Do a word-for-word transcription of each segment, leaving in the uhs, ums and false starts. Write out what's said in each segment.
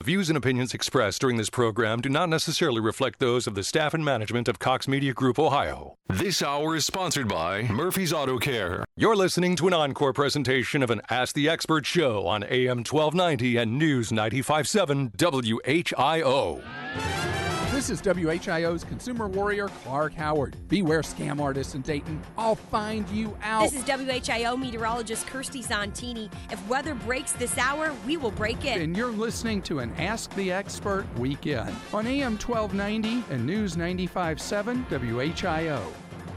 views and opinions expressed during this program do not necessarily reflect those of the staff and management of Cox Media Group, Ohio. This hour is sponsored by Murphy's Auto Care. You're listening to an encore presentation of an Ask the Expert show on A M twelve ninety and News ninety-five point seven W H I O. This is W H I O's consumer warrior, Clark Howard. Beware scam artists in Dayton. I'll find you out. This is W H I O meteorologist Kirsty Zontini. If weather breaks this hour, we will break it. And you're listening to an Ask the Expert weekend on A M twelve ninety and News ninety-five point seven W H I O.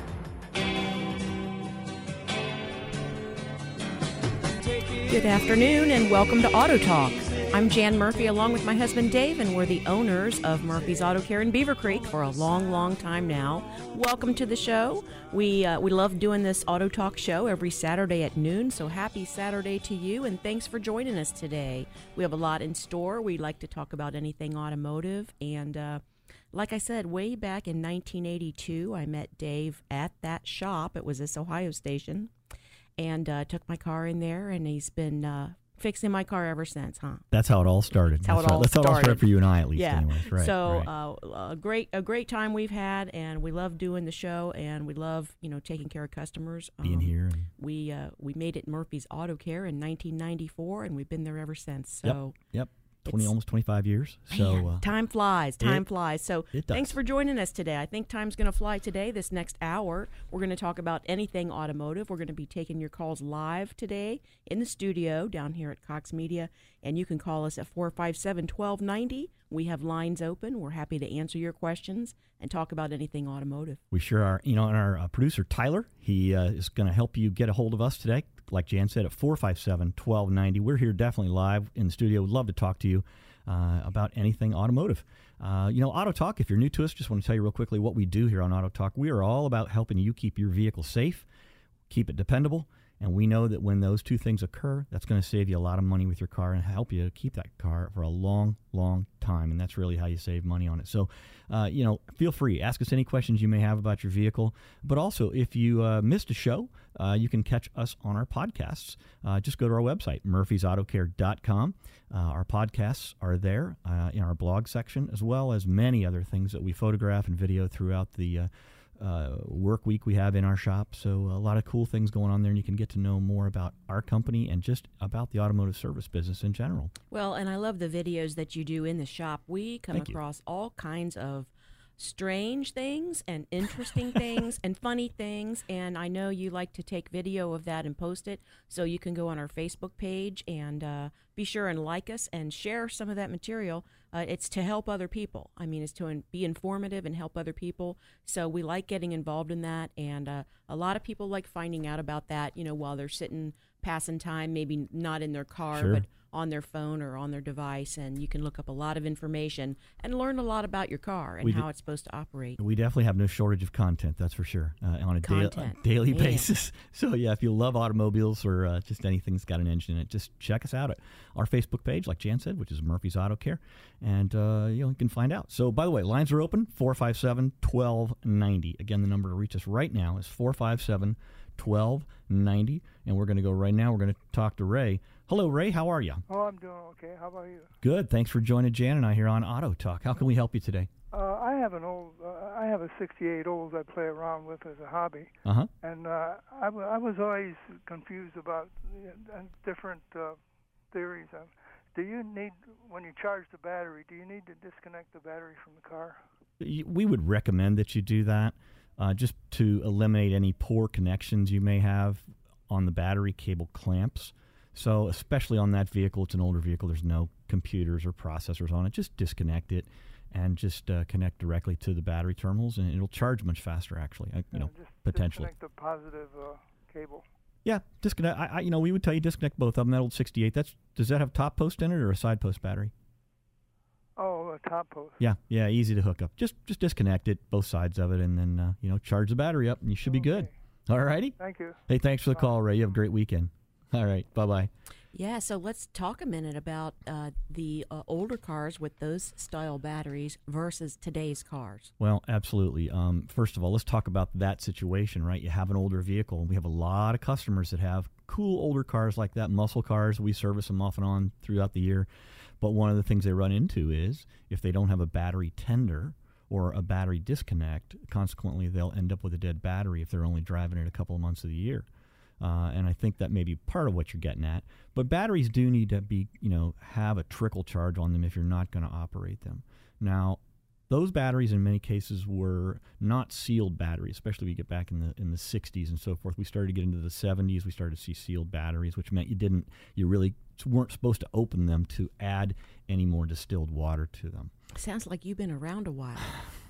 Good afternoon and welcome to Auto Talk. I'm Jan Murphy along with my husband Dave, and we're the owners of Murphy's Auto Care in Beaver Creek for a long, long time now. Welcome to the show. We uh, we love doing this Auto Talk show every Saturday at noon, so happy Saturday to you, and thanks for joining us today. We have a lot in store. We like to talk about anything automotive, and uh, like I said, way back in nineteen eighty-two, I met Dave at that shop. It was this Ohio station, and uh, took my car in there, and he's been uh, fixing my car ever since, huh? That's how it all started. That's how That's it all That's started. how it all started for you and I, at least. Yeah. Anyways. Right, so right. Uh, a great a great time we've had, and we love doing the show, and we love you know taking care of customers. Being um, here. And we uh, we made it Murphy's Auto Care in nineteen ninety-four, and we've been there ever since. So yep. Yep. twenty, almost twenty-five years. So man, uh, time flies. Time it, flies. So it does. thanks for joining us today. I think time's going to fly today. This next hour, we're going to talk about anything automotive. We're going to be taking your calls live today in the studio down here at Cox Media, and you can call us at four five seven, one two nine zero. We have lines open. We're happy to answer your questions and talk about anything automotive. We sure are. You know, and our uh, producer, Tyler, he uh, is going to help you get a hold of us today. Like Jan said, at four five seven, one two nine zero. We're here definitely live in the studio. We'd love to talk to you uh, about anything automotive. Uh, you know, Auto Talk, if you're new to us, just want to tell you real quickly what we do here on Auto Talk. We are all about helping you keep your vehicle safe, keep it dependable, and we know that when those two things occur, that's going to save you a lot of money with your car and help you keep that car for a long, long time. And that's really how you save money on it. So, uh, you know, feel free. Ask us any questions you may have about your vehicle. But also, if you uh, missed a show, uh, you can catch us on our podcasts. Uh, just go to our website, murphys auto care dot com. Uh, our podcasts are there uh, in our blog section, as well as many other things that we photograph and video throughout the uh, Uh, work week we have in our shop. So a lot of cool things going on there, and you can get to know more about our company and just about the automotive service business in general. Well, and I love the videos that you do in the shop. We come Thank across you. all kinds of strange things and interesting things and funny things, and I know you like to take video of that and post it, so you can go on our Facebook page and uh, be sure and like us and share some of that material. Uh, it's to help other people. I mean, it's to in- be informative and help other people, so we like getting involved in that, and uh, a lot of people like finding out about that, you know, while they're sitting passing time, maybe not in their car, Sure. but on their phone or on their device, and you can look up a lot of information and learn a lot about your car and We how do- it's supposed to operate. We definitely have no shortage of content, that's for sure, uh, on a, da- a Content. daily Man. basis. So, yeah, if you love automobiles or uh, just anything that's got an engine in it, just check us out at our Facebook page, like Jan said, which is Murphy's Auto Care, and uh, you know, you can find out. So, by the way, lines are open, four five seven, one two nine zero. Again, the number to reach us right now is four five seven, one two nine zero, and we're going to go right now. We're going to talk to Ray. Hello, Ray. How are you? Oh, I'm doing okay. How about you? Good. Thanks for joining Jan and I here on Auto Talk. How can we help you today? Uh, I have an old, uh, I have a sixty-eight Olds I play around with as a hobby, Uh-huh. and uh, I, w- I was always confused about uh, different uh, theories. Of, do you need, when you charge the battery, do you need to disconnect the battery from the car? We would recommend that you do that uh, just to eliminate any poor connections you may have on the battery cable clamps. So especially on that vehicle, it's an older vehicle, there's no computers or processors on it. Just disconnect it and just uh, connect directly to the battery terminals, and it'll charge much faster, actually, uh, you Yeah, know, just potentially. disconnect the positive uh, cable. Yeah, disconnect. I, I, you know, we would tell you disconnect both of them. That old sixty-eight, that's, does that have top post in it or a side post battery? Oh, a top post. Yeah, yeah, easy to hook up. Just just disconnect it, both sides of it, and then, uh, you know, charge the battery up, and you should be good. Okay. All righty? Thank you. Hey, thanks for the Bye. call, Ray. You have a great weekend. All right, bye-bye. Yeah, so let's talk a minute about uh, the uh, older cars with those style batteries versus today's cars. Well, absolutely. Um, first of all, let's talk about that situation, right? You have an older vehicle, and we have a lot of customers that have cool older cars like that, muscle cars. We service them off and on throughout the year. But one of the things they run into is if they don't have a battery tender or a battery disconnect, consequently they'll end up with a dead battery if they're only driving it a couple of months of the year. Uh, and I think that may be part of what you're getting at. But batteries do need to be, you know, have a trickle charge on them if you're not going to operate them. Now, those batteries in many cases were not sealed batteries, especially we get back in the in the sixties and so forth. We started to get into the seventies. We started to see sealed batteries, which meant you didn't, you really weren't supposed to open them to add any more distilled water to them. Sounds like you've been around a while.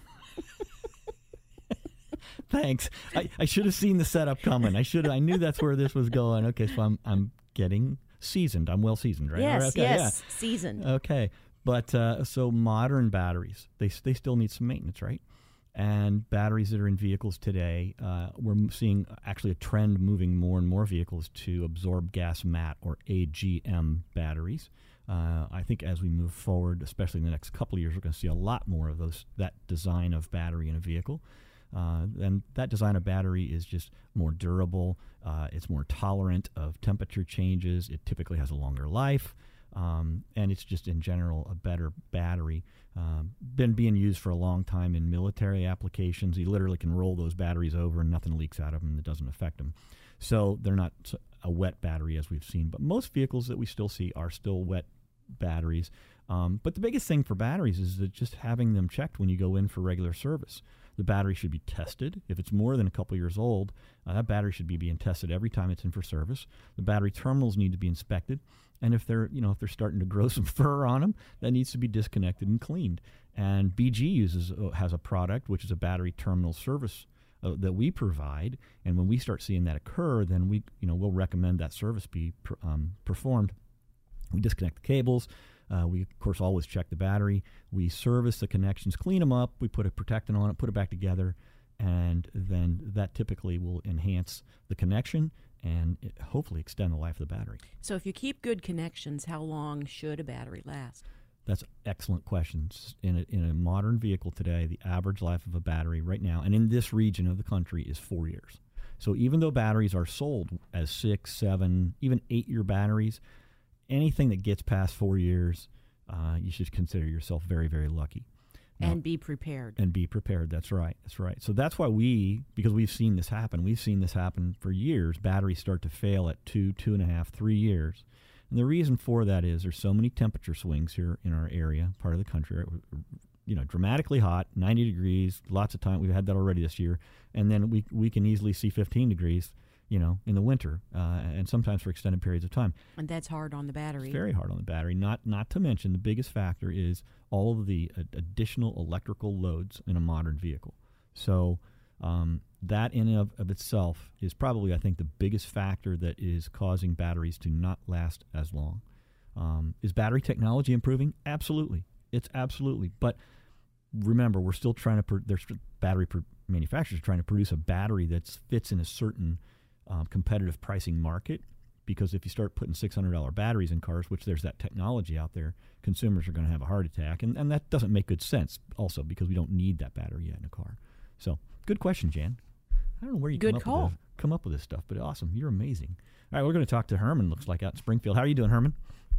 Thanks. I, I should have seen the setup coming. I should. I knew that's where this was going. Okay, so I'm I'm getting seasoned. I'm well seasoned, right? Yes, okay, yes, yeah. seasoned. Okay, but uh, so modern batteries, they they still need some maintenance, right? And batteries that are in vehicles today, uh, we're seeing actually a trend moving more and more vehicles to absorb gas mat or A G M batteries. Uh, I think as we move forward, especially in the next couple of years, we're going to see a lot more of those that design of battery in a vehicle. Uh, and that design of battery is just more durable. Uh, it's more tolerant of temperature changes. It typically has a longer life. Um, and it's just in general a better battery. Um, been being used for a long time in military applications. You literally can roll those batteries over and nothing leaks out of them and it doesn't affect them. So they're not a wet battery as we've seen. But most vehicles that we still see are still wet batteries. Um, but the biggest thing for batteries is that just having them checked when you go in for regular service. The battery should be tested. If it's more than a couple years old, uh, that battery should be being tested every time it's in for service. The battery terminals need to be inspected, and if they're, you know, if they're starting to grow some fur on them, that needs to be disconnected and cleaned. And B G uses uh, has a product which is a battery terminal service uh, that we provide, and when we start seeing that occur, then we, you know, we'll recommend that service be per, um, performed. We disconnect the cables. Uh, we, of course, always check the battery. We service the connections, clean them up. We put a protectant on it, put it back together, and then that typically will enhance the connection and it hopefully extend the life of the battery. So if you keep good connections, how long should a battery last? That's excellent questions. In a, in a modern vehicle today, the average life of a battery right now, and in this region of the country, is four years. So even though batteries are sold as six, seven, even eight-year batteries, anything that gets past four years, uh, you should consider yourself very, very lucky. Now, and be prepared. And be prepared. That's right. That's right. So that's why we, because we've seen this happen, we've seen this happen for years. Batteries start to fail at two, two and a half, three years. And the reason for that is there's so many temperature swings here in our area, part of the country, right? You know, dramatically hot, ninety degrees, lots of time. We've had that already this year. And then we we can easily see fifteen degrees, you know, in the winter, uh, and sometimes for extended periods of time. And that's hard on the battery. It's very hard on the battery. Not not to mention the biggest factor is all of the uh, additional electrical loads in a modern vehicle. So um, that in and of, of itself is probably, I think, the biggest factor that is causing batteries to not last as long. Um, is battery technology improving? Absolutely. It's absolutely. But remember, we're still trying to, pro- there's battery pro- manufacturers are trying to produce a battery that fits in a certain Um, competitive pricing market, because if you start putting six hundred dollars batteries in cars, which there's that technology out there, consumers are going to have a heart attack, and, and that doesn't make good sense also because we don't need that battery yet in a car. So good question, Jan. I don't know where you good come, call. up with this, come up with this stuff, but awesome. You're amazing. All right, we're going to talk to Herman, looks like, out in Springfield. How are you doing, Herman?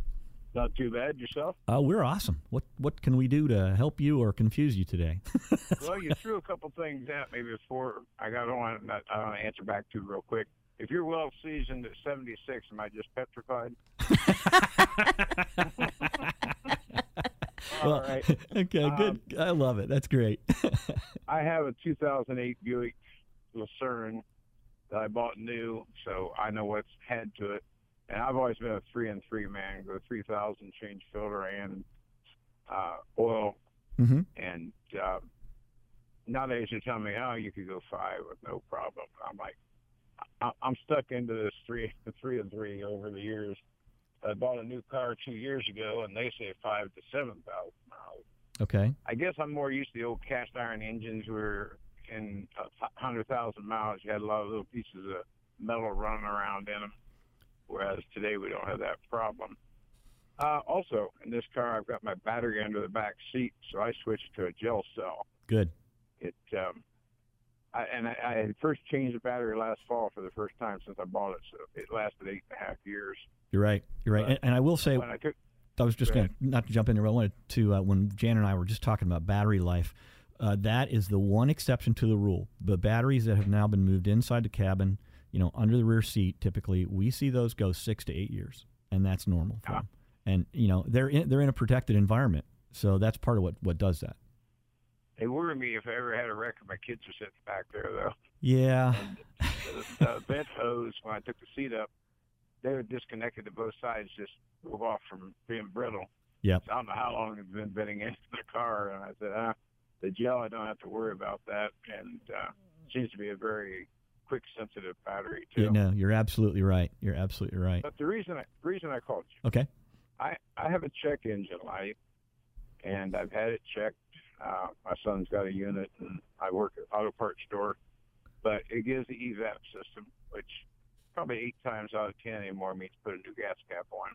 Not too bad. Yourself? Uh, we're awesome. What what can we do to help you or confuse you today? Well, you threw a couple things at me before. I got on. I want to answer back to real quick. If you're well seasoned at seventy-six, am I just petrified? All well, right. Okay, good. Um, I love it. That's great. I have a two thousand eight Buick Lucerne that I bought new, so I know what's had to it. And I've always been a three and three man, go three thousand, change filter and uh, oil. Mm-hmm. And uh, nowadays you're telling me, oh, you could go five with no problem. I'm like, I, I'm stuck into this three, three and three over the years. I bought a new car two years ago, and they say five to seven thousand miles. Okay. I guess I'm more used to the old cast iron engines where in a hundred thousand miles you had a lot of little pieces of metal running around in them. Whereas today we don't have that problem. Uh, also, in this car, I've got my battery under the back seat, so I switched to a gel cell. Good. It, um, I, and I, I had first changed the battery last fall for the first time since I bought it, so it lasted eight and a half years. You're right. You're right. But and, and I will say, when I took I was just going to, not to jump in there, but I wanted to, uh, when Jan and I were just talking about battery life, uh, that is the one exception to the rule. The batteries that have now been moved inside the cabin, you know, under the rear seat, typically, we see those go six to eight years, and that's normal for them. And, you know, they're in, they're in a protected environment, so that's part of what, what does that. They worry me if I ever had a wreck and my kids are sitting back there, though. Yeah. the, the vent hose, when I took the seat up, they were disconnected to both sides, just move off from being brittle. Yep. So I don't know how long it's been venting into the car, and I said, ah, the gel, I don't have to worry about that, and uh, seems to be a very quick, sensitive battery, too. Yeah, no, you're absolutely right. You're absolutely right. But the reason I, the reason I called you, okay, I, I have a check engine light, and I've had it checked. Uh, my son's got a unit, and I work at auto parts store, but it gives the E V A P system, which probably eight times out of ten anymore means put a new gas cap on.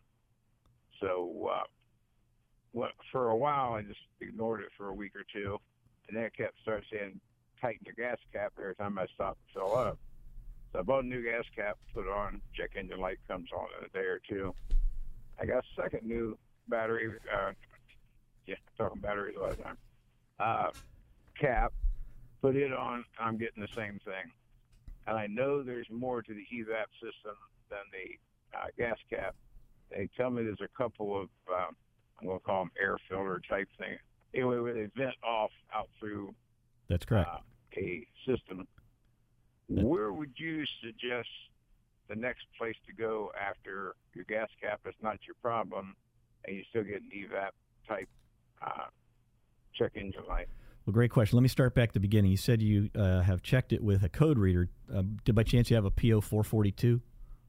So uh, well, for a while, I just ignored it for a week or two, and then it kept starting saying, tighten the gas cap every time I stopped and fill up. So I bought a new gas cap, put it on, check engine light comes on in a day or two. I got a second new battery, uh, yeah, talking batteries all the time, uh, cap, put it on, I'm getting the same thing. And I know there's more to the E V A P system than the uh, gas cap. They tell me there's a couple of, uh, I'm going to call them air filter type thing. Anyway, where they vent off out through That's correct. Uh, a system. That, where would you suggest the next place to go after your gas cap is not your problem and you still get an E V A P type uh, check engine light? Well, great question. Let me start back at the beginning. You said you uh, have checked it with a code reader. Uh, did by chance you have a P O four forty-two?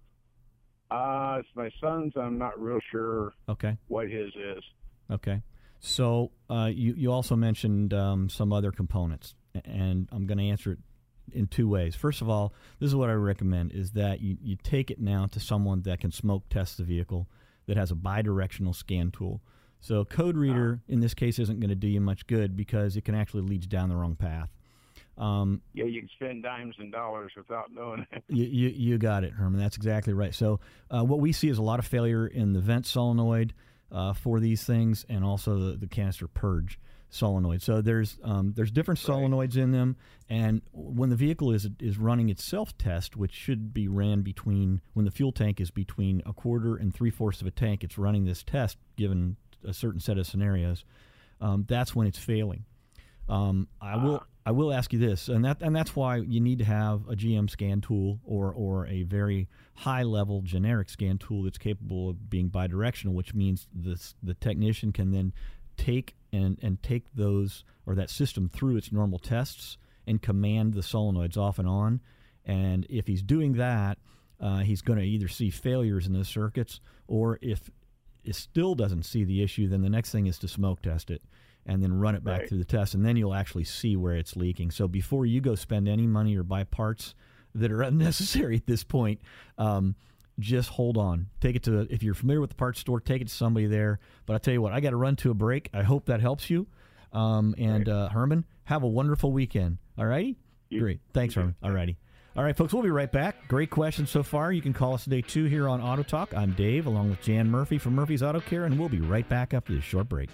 Uh, it's my son's. I'm not real sure okay. what his is. Okay. So uh, you, you also mentioned um, some other components, and I'm going to answer it in two ways. First of all, this is what I recommend, is that you, you take it now to someone that can smoke test the vehicle, that has a bidirectional scan tool. So a code reader, in this case, isn't going to do you much good because it can actually lead you down the wrong path. Um, yeah, you can spend dimes and dollars without knowing it. you, you, you got it, Herman. That's exactly right. So uh, what we see is a lot of failure in the vent solenoid uh, for these things, and also the, the canister purge solenoid. So there's um, there's different right. solenoids in them, and when the vehicle is is running its self-test, which should be ran between, when the fuel tank is between a quarter and three-fourths of a tank, it's running this test given a certain set of scenarios, um, that's when it's failing. Um, I will I will ask you this, and that and that's why you need to have a G M scan tool or or a very high level generic scan tool that's capable of being bidirectional, which means this the technician can then take and and take those or that system through its normal tests and command the solenoids off and on. And if he's doing that, uh, he's going to either see failures in the circuits, or if it still doesn't see the issue, then the next thing is to smoke test it and then run it back right. through the test, and then you'll actually see where it's leaking. So before you go spend any money or buy parts that are unnecessary at this point, um, just hold on. Take it to, if you're familiar with the parts store, take it to somebody there. But I'll tell you what, I got to run to a break. I hope that helps you. Um, and right. uh, Herman, have a wonderful weekend. All righty? You, Great. Thanks, Herman. All righty. All right, folks, we'll be right back. Great questions so far. You can call us today, too, here on Auto Talk. I'm Dave, along with Jan Murphy from Murphy's Auto Care, and we'll be right back after this short break.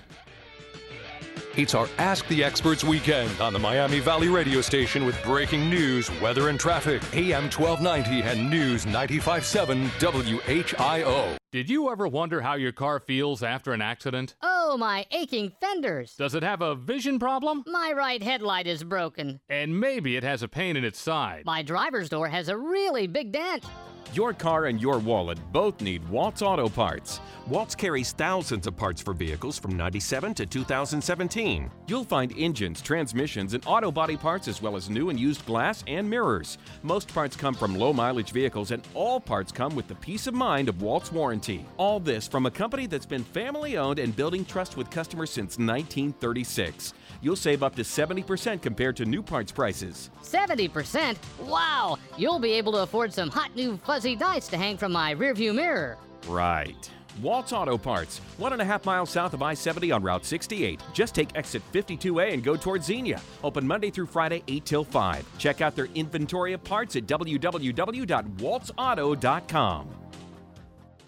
It's our Ask the Experts weekend on the Miami Valley radio station with breaking news, weather, and traffic. A M twelve ninety and News ninety-five point seven W H I O. Did you ever wonder how your car feels after an accident? Oh, my aching fenders. Does it have a vision problem? My right headlight is broken. And maybe it has a pain in its side. My driver's door has a really big dent. Your car and your wallet both need Waltz Auto Parts. Waltz carries thousands of parts for vehicles from ninety-seven to two thousand seventeen. You'll find engines, transmissions, and auto body parts, as well as new and used glass and mirrors. Most parts come from low-mileage vehicles, and all parts come with the peace of mind of Waltz warranty. All this from a company that's been family-owned and building trust with customers since nineteen thirty-six. You'll save up to seventy percent compared to new parts prices. seventy percent? Wow! You'll be able to afford some hot new fuzzy dice to hang from my rearview mirror. Right. Waltz Auto Parts, one and a half miles south of I seventy on Route sixty-eight. Just take exit fifty-two A and go towards Xenia. Open Monday through Friday, eight till five. Check out their inventory of parts at w w w dot waltz auto dot com.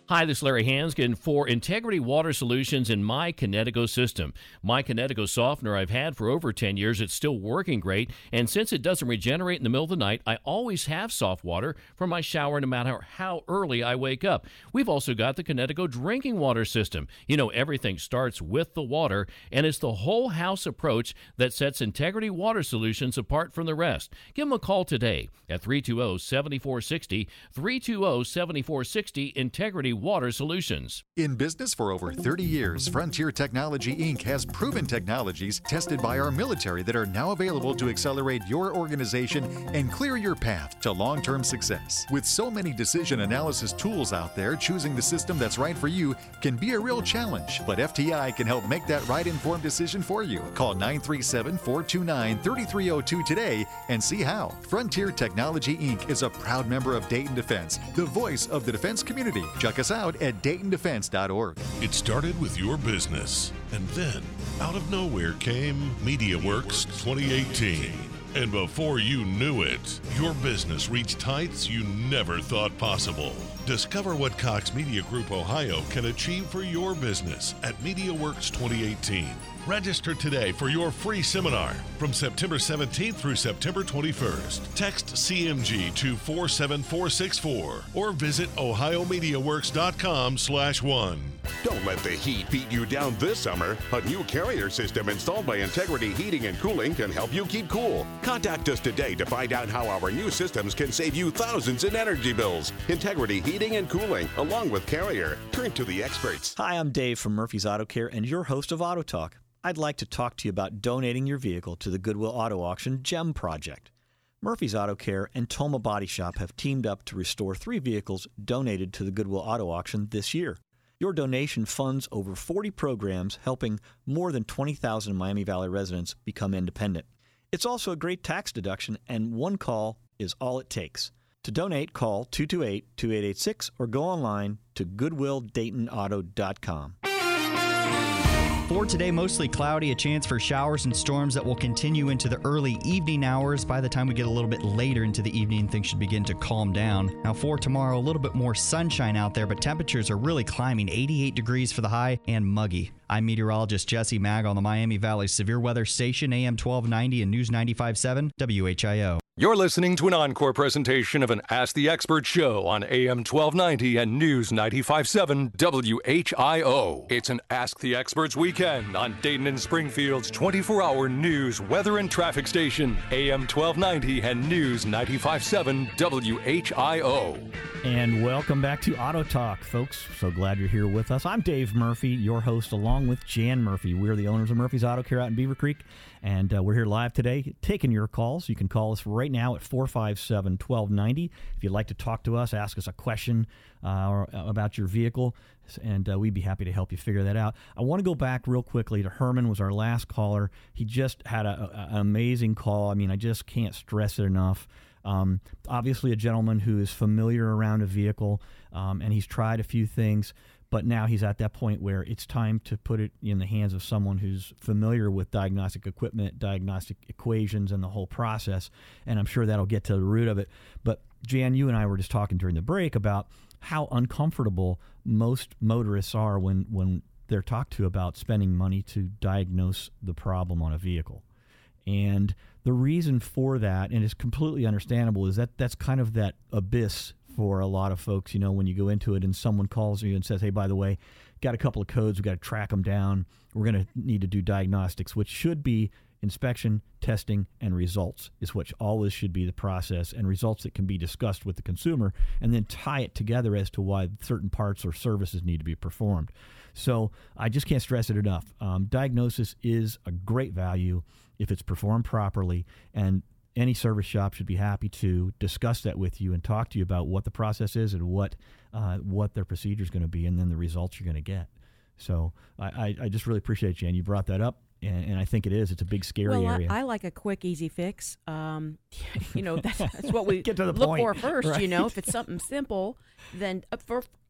Hi, this is Larry Hanskin for Integrity Water Solutions in My Kinetico system. My Kinetico softener I've had for over ten years. It's still working great, and since it doesn't regenerate in the middle of the night, I always have soft water for my shower no matter how early I wake up. We've also got the Kinetico drinking water system. You know, everything starts with the water, and it's the whole house approach that sets Integrity Water Solutions apart from the rest. Give them a call today at three two zero, seven four six zero, three two zero, seven four six zero, Integrity Water Solutions. In business for over thirty years, Frontier Technology Incorporated has proven technologies tested by our military that are now available to accelerate your organization and clear your path to long-term success. With so many decision analysis tools out there, choosing the system that's right for you can be a real challenge, but F T I can help make that right informed decision for you. Call nine three seven, four two nine, three three zero two today and see how. Frontier Technology Incorporated is a proud member of Dayton Defense, the voice of the defense community. Check us out at dayton defense dot org. It started with your business, and then out of nowhere came MediaWorks twenty eighteen. And before you knew it, your business reached heights you never thought possible. Discover what Cox Media Group Ohio can achieve for your business at MediaWorks twenty eighteen. Register today for your free seminar from September seventeenth through September twenty-first. Text C M G to four seven four six four or visit ohio media works dot com slash one. Don't let the heat beat you down this summer. A new Carrier system installed by Integrity Heating and Cooling can help you keep cool. Contact us today to find out how our new systems can save you thousands in energy bills. Integrity Heating and Cooling, along with Carrier. Turn to the experts. Hi, I'm Dave from Murphy's Auto Care and your host of Auto Talk. I'd like to talk to you about donating your vehicle to the Goodwill Auto Auction GEM project. Murphy's Auto Care and Toma Body Shop have teamed up to restore three vehicles donated to the Goodwill Auto Auction this year. Your donation funds over forty programs helping more than twenty thousand Miami Valley residents become independent. It's also a great tax deduction, and one call is all it takes. To donate, call two two eight, two eight eight six or go online to goodwill dayton auto dot com. For today, mostly cloudy, a chance for showers and storms that will continue into the early evening hours. By the time we get a little bit later into the evening, things should begin to calm down. Now for tomorrow, a little bit more sunshine out there, but temperatures are really climbing, eighty-eight degrees for the high and muggy. I'm meteorologist Jesse Mag on the Miami Valley Severe Weather Station, A M twelve ninety and News ninety-five point seven W H I O. You're listening to an encore presentation of an Ask the Expert show on A M twelve ninety and News ninety-five point seven W H I O. It's an Ask the Experts weekend on Dayton and Springfield's twenty-four hour news, weather, and traffic station, A M twelve ninety and News ninety-five point seven W H I O. And welcome back to Auto Talk, folks. So glad you're here with us. I'm Dave Murphy, your host, along with Jan Murphy. We're the owners of Murphy's Auto Care out in Beaver Creek, and uh, we're here live today taking your calls. You can call us right now at four five seven, one two nine zero. If you'd like to talk to us, ask us a question uh, or, uh, about your vehicle, and uh, we'd be happy to help you figure that out. I want to go back real quickly to Herman, was our last caller. He just had a, a, an amazing call. I mean, I just can't stress it enough. Um, obviously a gentleman who is familiar around a vehicle, um, and he's tried a few things, but now he's at that point where it's time to put it in the hands of someone who's familiar with diagnostic equipment, diagnostic equations, and the whole process, and I'm sure that'll get to the root of it. But Jan, you and I were just talking during the break about how uncomfortable most motorists are when, when they're talked to about spending money to diagnose the problem on a vehicle. And the reason for that, and it's completely understandable, is that that's kind of that abyss for a lot of folks. You know, when you go into it and someone calls you and says, hey, by the way, got a couple of codes, we've got to track them down. We're going to need to do diagnostics, which should be inspection, testing, and results is what always should be the process, and results that can be discussed with the consumer and then tie it together as to why certain parts or services need to be performed. So I just can't stress it enough. Um, diagnosis is a great value if it's performed properly, and any service shop should be happy to discuss that with you and talk to you about what the process is and what uh, what their procedure is going to be, and then the results you're going to get. So I, I, I just really appreciate, Jan, you brought that up, and, and I think it is. It's a big, scary well, area. I, I like a quick, easy fix. Um, you know, that's, that's what we Get to the look point. for first. Right. You know, if it's something simple, then uh, for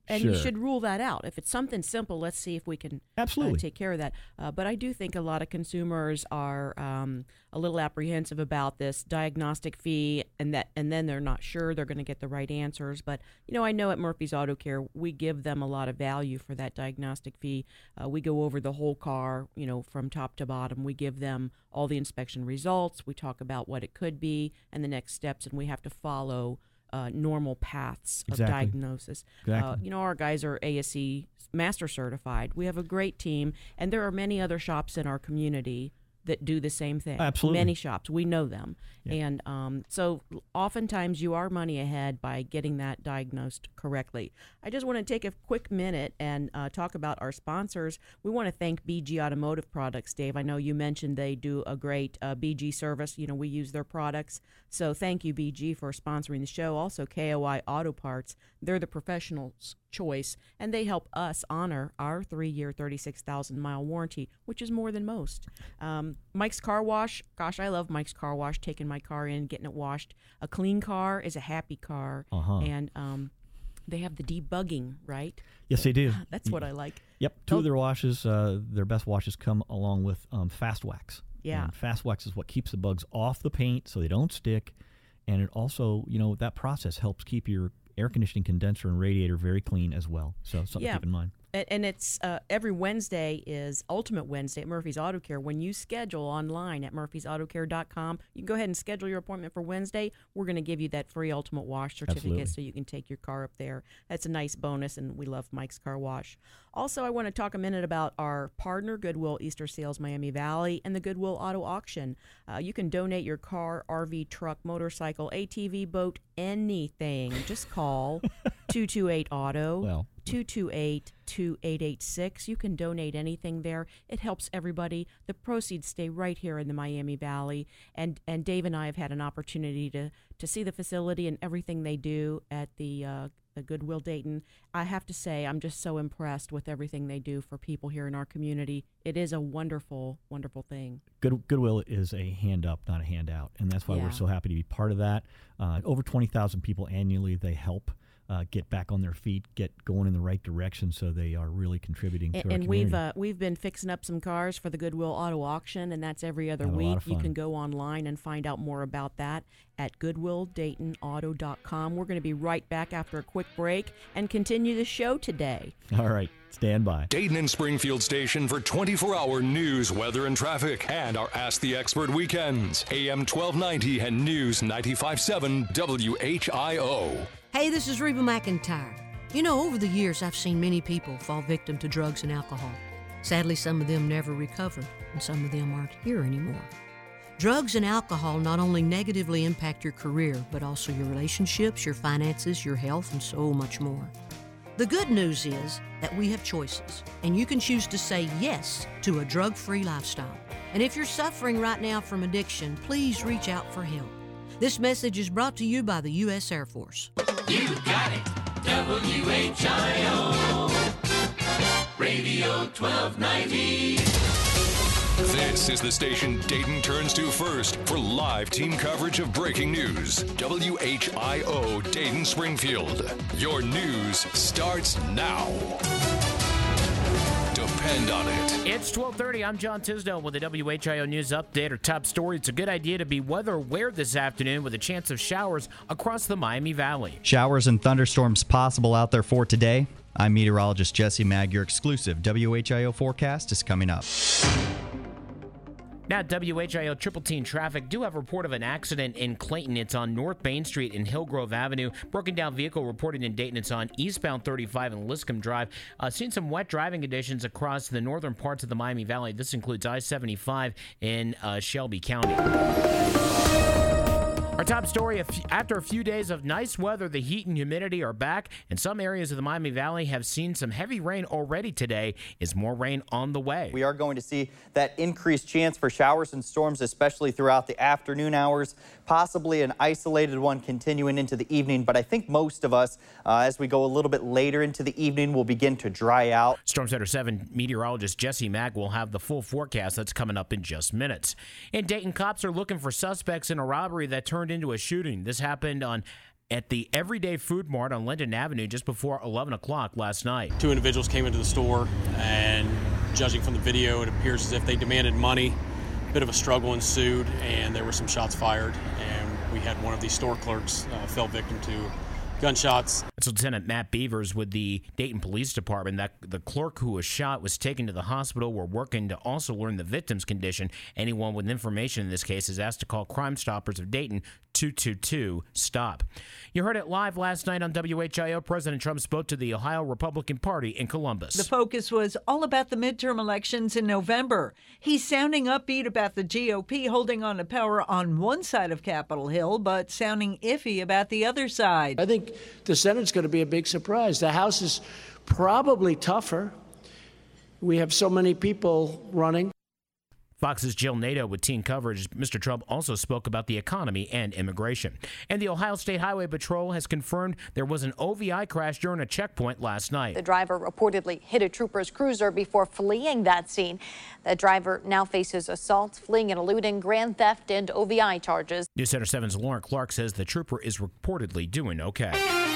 And sure. you should rule that out. If it's something simple, let's see if we can Absolutely. Uh, take care of that. Uh, but I do think a lot of consumers are um, a little apprehensive about this diagnostic fee, and that, and then they're not sure they're going to get the right answers. But, you know, I know at Murphy's Auto Care, we give them a lot of value for that diagnostic fee. Uh, we go over the whole car, you know, from top to bottom. We give them all the inspection results. We talk about what it could be and the next steps, and we have to follow Uh, normal paths of Exactly. diagnosis. Exactly. Uh, you know, our guys are A S E master certified. We have a great team, and there are many other shops in our community that do the same thing. Absolutely. Many shops. We know them. Yeah. And um, so oftentimes you are money ahead by getting that diagnosed correctly. I just want to take a quick minute and uh, talk about our sponsors. We want to thank B G Automotive Products. Dave, I know you mentioned they do a great uh, B G service. You know, we use their products. So thank you, B G, for sponsoring the show. Also, K O I Auto Parts. They're the professional's choice, and they help us honor our three-year, thirty-six thousand mile warranty, which is more than most. Um, Mike's Car Wash. Gosh, I love Mike's Car Wash, taking my car in, getting it washed. A clean car is a happy car. Uh-huh. And um, they have the debugging, right? Yes, they do. That's what I like. Yep. Two Oh. of their washes, uh, their best washes come along with um, Fast Wax. Yeah. And Fast Wax is what keeps the bugs off the paint so they don't stick. And it also, you know, that process helps keep your air conditioning condenser and radiator very clean as well. So something Yeah. to keep in mind. And, and it's uh, every Wednesday is Ultimate Wednesday at Murphy's Auto Care. When you schedule online at murphys auto care dot com, you can go ahead and schedule your appointment for Wednesday. We're going to give you that free Ultimate Wash certificate Absolutely. so you can take your car up there. That's a nice bonus, and we love Mike's Car Wash. Also, I want to talk a minute about our partner, Goodwill Easter Sales Miami Valley, and the Goodwill Auto Auction. Uh, you can donate your car, R V, truck, motorcycle, A T V, boat, anything. Just call two two eight auto. Well. two two eight, two eight eight six. You can donate anything there. It helps everybody. The proceeds stay right here in the Miami Valley. And and Dave and I have had an opportunity to, to see the facility and everything they do at the, uh, the Goodwill Dayton. I have to say, I'm just so impressed with everything they do for people here in our community. It is a wonderful, wonderful thing. Good, Goodwill is a hand up, not a handout. And that's why Yeah. we're so happy to be part of that. Uh, over twenty thousand people annually, they help Uh, get back on their feet, get going in the right direction, so they are really contributing to And, our and community. we've uh, we've been fixing up some cars for the Goodwill Auto Auction, and that's every other Have a lot week. of You fun. can go online and find out more about that at goodwill dayton auto dot com. We're going to be right back after a quick break and continue the show today. All right, stand by. Dayton and Springfield station for twenty-four hour news, weather, and traffic, and our Ask the Expert weekends. A M twelve ninety and News ninety-five point seven W H I O. Hey, this is Reba McEntire. You know, over the years, I've seen many people fall victim to drugs and alcohol. Sadly, some of them never recovered, and some of them aren't here anymore. Drugs and alcohol not only negatively impact your career, but also your relationships, your finances, your health, and so much more. The good news is that we have choices, and you can choose to say yes to a drug-free lifestyle. And if you're suffering right now from addiction, please reach out for help. This message is brought to you by the U S Air Force. You got it, W H I O, Radio twelve ninety. This is the station Dayton turns to first for live team coverage of breaking news. W H I O Dayton Springfield. Your news starts now. Depend on it. It's twelve thirty. I'm John Tisdale with the W H I O News Update. Our top story. It's a good idea to be weather aware this afternoon with a chance of showers across the Miami Valley. Showers and thunderstorms possible out there for today. I'm meteorologist Jesse Mag. Your exclusive W H I O forecast is coming up. Now, W H I O Triple Team Traffic do have a report of an accident in Clayton. It's on North Main Street and Hillgrove Avenue. Broken down vehicle reported in Dayton. It's on eastbound thirty-five and Liscombe Drive. Uh, seen some wet driving conditions across the northern parts of the Miami Valley. This includes I seventy-five in uh, Shelby County. Our top story, after a few days of nice weather, the heat and humidity are back, and some areas of the Miami Valley have seen some heavy rain already today. Is more rain on the way? We are going to see that increased chance for showers and storms, especially throughout the afternoon hours, possibly an isolated one continuing into the evening, but I think most of us, uh, as we go a little bit later into the evening, will begin to dry out. Storm Center seven meteorologist Jesse Mag will have the full forecast that's coming up in just minutes. In Dayton, cops are looking for suspects in a robbery that turned into a shooting. This happened on at the Everyday Food Mart on Linden Avenue just before eleven o'clock last night. Two individuals came into the store, and judging from the video, it appears as if they demanded money. A bit of a struggle ensued, and there were some shots fired, and we had one of these store clerks uh, fell victim to gunshots. That's Lieutenant Matt Beavers with the Dayton Police Department. That the clerk who was shot was taken to the hospital. We're working to also learn the victim's condition. Anyone with information in this case is asked to call Crime Stoppers of Dayton two two two stop. You heard it live last night on W H I O. President Trump spoke to the Ohio Republican Party in Columbus. The focus was all about the midterm elections in November. He's sounding upbeat about the G O P holding on to power on one side of Capitol Hill, but sounding iffy about the other side. I think the Senate's going to be a big surprise. The House is probably tougher. We have so many people running. Fox's Jill Nato with teen coverage. Mister Trump also spoke about the economy and immigration. And the Ohio State Highway Patrol has confirmed there was an O V I crash during a checkpoint last night. The driver reportedly hit a trooper's cruiser before fleeing that scene. The driver now faces assault, fleeing and eluding, grand theft, and O V I charges. News Center seven's Lauren Clark says the trooper is reportedly doing okay.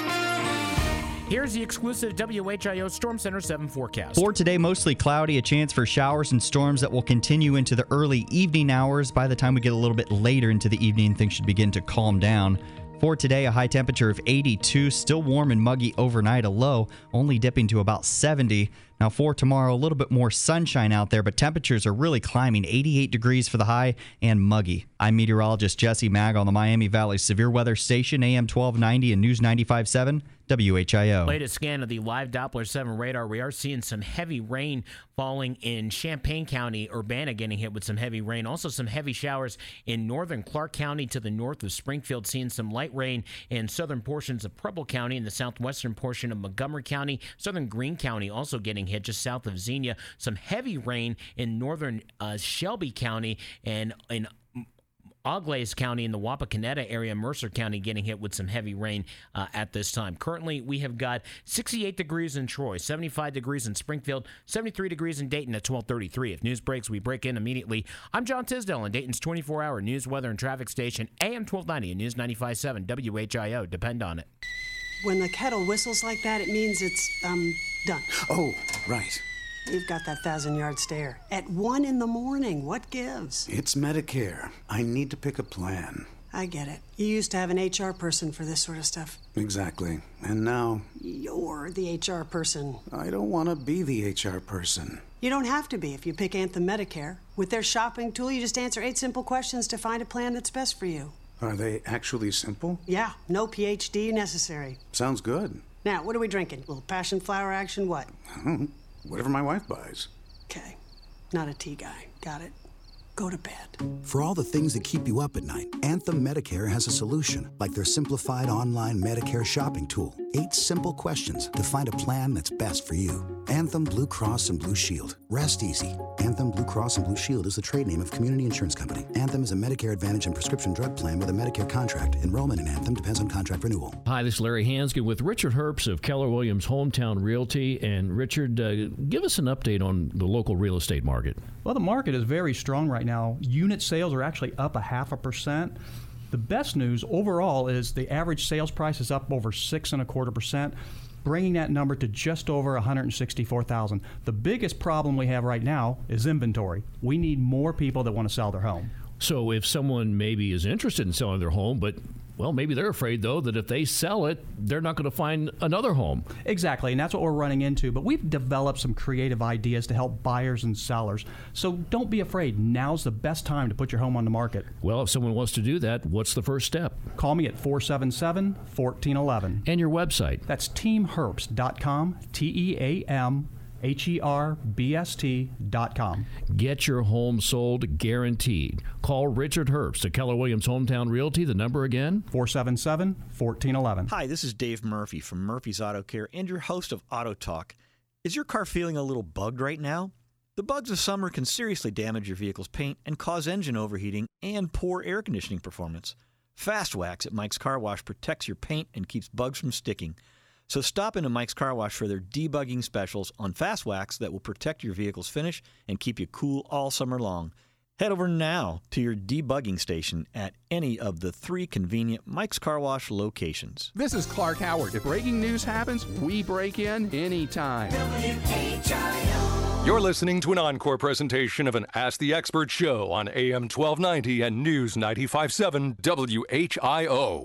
Here's the exclusive W H I O Storm Center seven forecast. For today, mostly cloudy, a chance for showers and storms that will continue into the early evening hours. By the time we get a little bit later into the evening, things should begin to calm down. For today, a high temperature of eighty-two, still warm and muggy overnight, a low only dipping to about seventy. Now for tomorrow, a little bit more sunshine out there, but temperatures are really climbing, eighty-eight degrees for the high and muggy. I'm meteorologist Jesse Mag on the Miami Valley Severe Weather Station, A M twelve ninety and News ninety-five point seven. W H I O. Latest scan of the live Doppler seven radar. We are seeing some heavy rain falling in Champaign County. Urbana getting hit with some heavy rain. Also some heavy showers in northern Clark County to the north of Springfield. Seeing some light rain in southern portions of Preble County and the southwestern portion of Montgomery County. Southern Greene County also getting hit just south of Xenia. Some heavy rain in northern uh, Shelby County and in Auglaize County in the Wapakoneta area, Mercer County getting hit with some heavy rain uh, at this time. Currently, we have got sixty-eight degrees in Troy, seventy-five degrees in Springfield, seventy-three degrees in Dayton at twelve thirty-three. If news breaks, we break in immediately. I'm John Tisdale on Dayton's twenty-four hour news, weather, and traffic station, A M twelve ninety and News ninety-five point seven W H I O. Depend on it. When the kettle whistles like that, it means it's, um, done. Oh, right. You've got that thousand-yard stare. At one in the morning, what gives? It's Medicare. I need to pick a plan. I get it. You used to have an H R person for this sort of stuff. Exactly. And now... You're the H R person. I don't want to be the H R person. You don't have to be if you pick Anthem Medicare. With their shopping tool, you just answer eight simple questions to find a plan that's best for you. Are they actually simple? Yeah, no P H D necessary. Sounds good. Now, what are we drinking? A little passion flower action, what? Whatever my wife buys. Okay. Not a tea guy. Got it. Go to bed. For all the things that keep you up at night, Anthem Medicare has a solution, like their simplified online Medicare shopping tool. Eight simple questions to find a plan that's best for you. Anthem Blue Cross and Blue Shield. Rest easy. Anthem Blue Cross and Blue Shield is the trade name of Community Insurance Company. Anthem is a Medicare Advantage and prescription drug plan with a Medicare contract. Enrollment in Anthem depends on contract renewal. Hi, this is Larry Hanskin with Richard Herbst of Keller Williams Hometown Realty. And Richard, uh, give us an update on the local real estate market. Well, the market is very strong right now. Unit sales are actually up a half a percent. The best news overall is the average sales price is up over six and a quarter percent, bringing that number to just over one hundred sixty-four thousand. The biggest problem we have right now is inventory. We need more people that want to sell their home. So if someone maybe is interested in selling their home, but well, maybe they're afraid, though, that if they sell it, they're not going to find another home. Exactly, and that's what we're running into. But we've developed some creative ideas to help buyers and sellers. So don't be afraid. Now's the best time to put your home on the market. Well, if someone wants to do that, what's the first step? Call me at four seven seven, one four one one. And your website? That's team herbst dot com, T E A M H E R B S T dot com. Get your home sold guaranteed. Call Richard Herbst at Keller Williams Hometown Realty. The number again? four seven seven, one four one one. Hi, this is Dave Murphy from Murphy's Auto Care and your host of Auto Talk. Is your car feeling a little bugged right now? The bugs of summer can seriously damage your vehicle's paint and cause engine overheating and poor air conditioning performance. Fast Wax at Mike's Car Wash protects your paint and keeps bugs from sticking. So stop into Mike's Car Wash for their debugging specials on Fast Wax that will protect your vehicle's finish and keep you cool all summer long. Head over now to your debugging station at any of the three convenient Mike's Car Wash locations. This is Clark Howard. If breaking news happens, we break in anytime. W H I O. You're listening to an encore presentation of an Ask the Expert show on A M twelve ninety and News ninety-five point seven W H I O.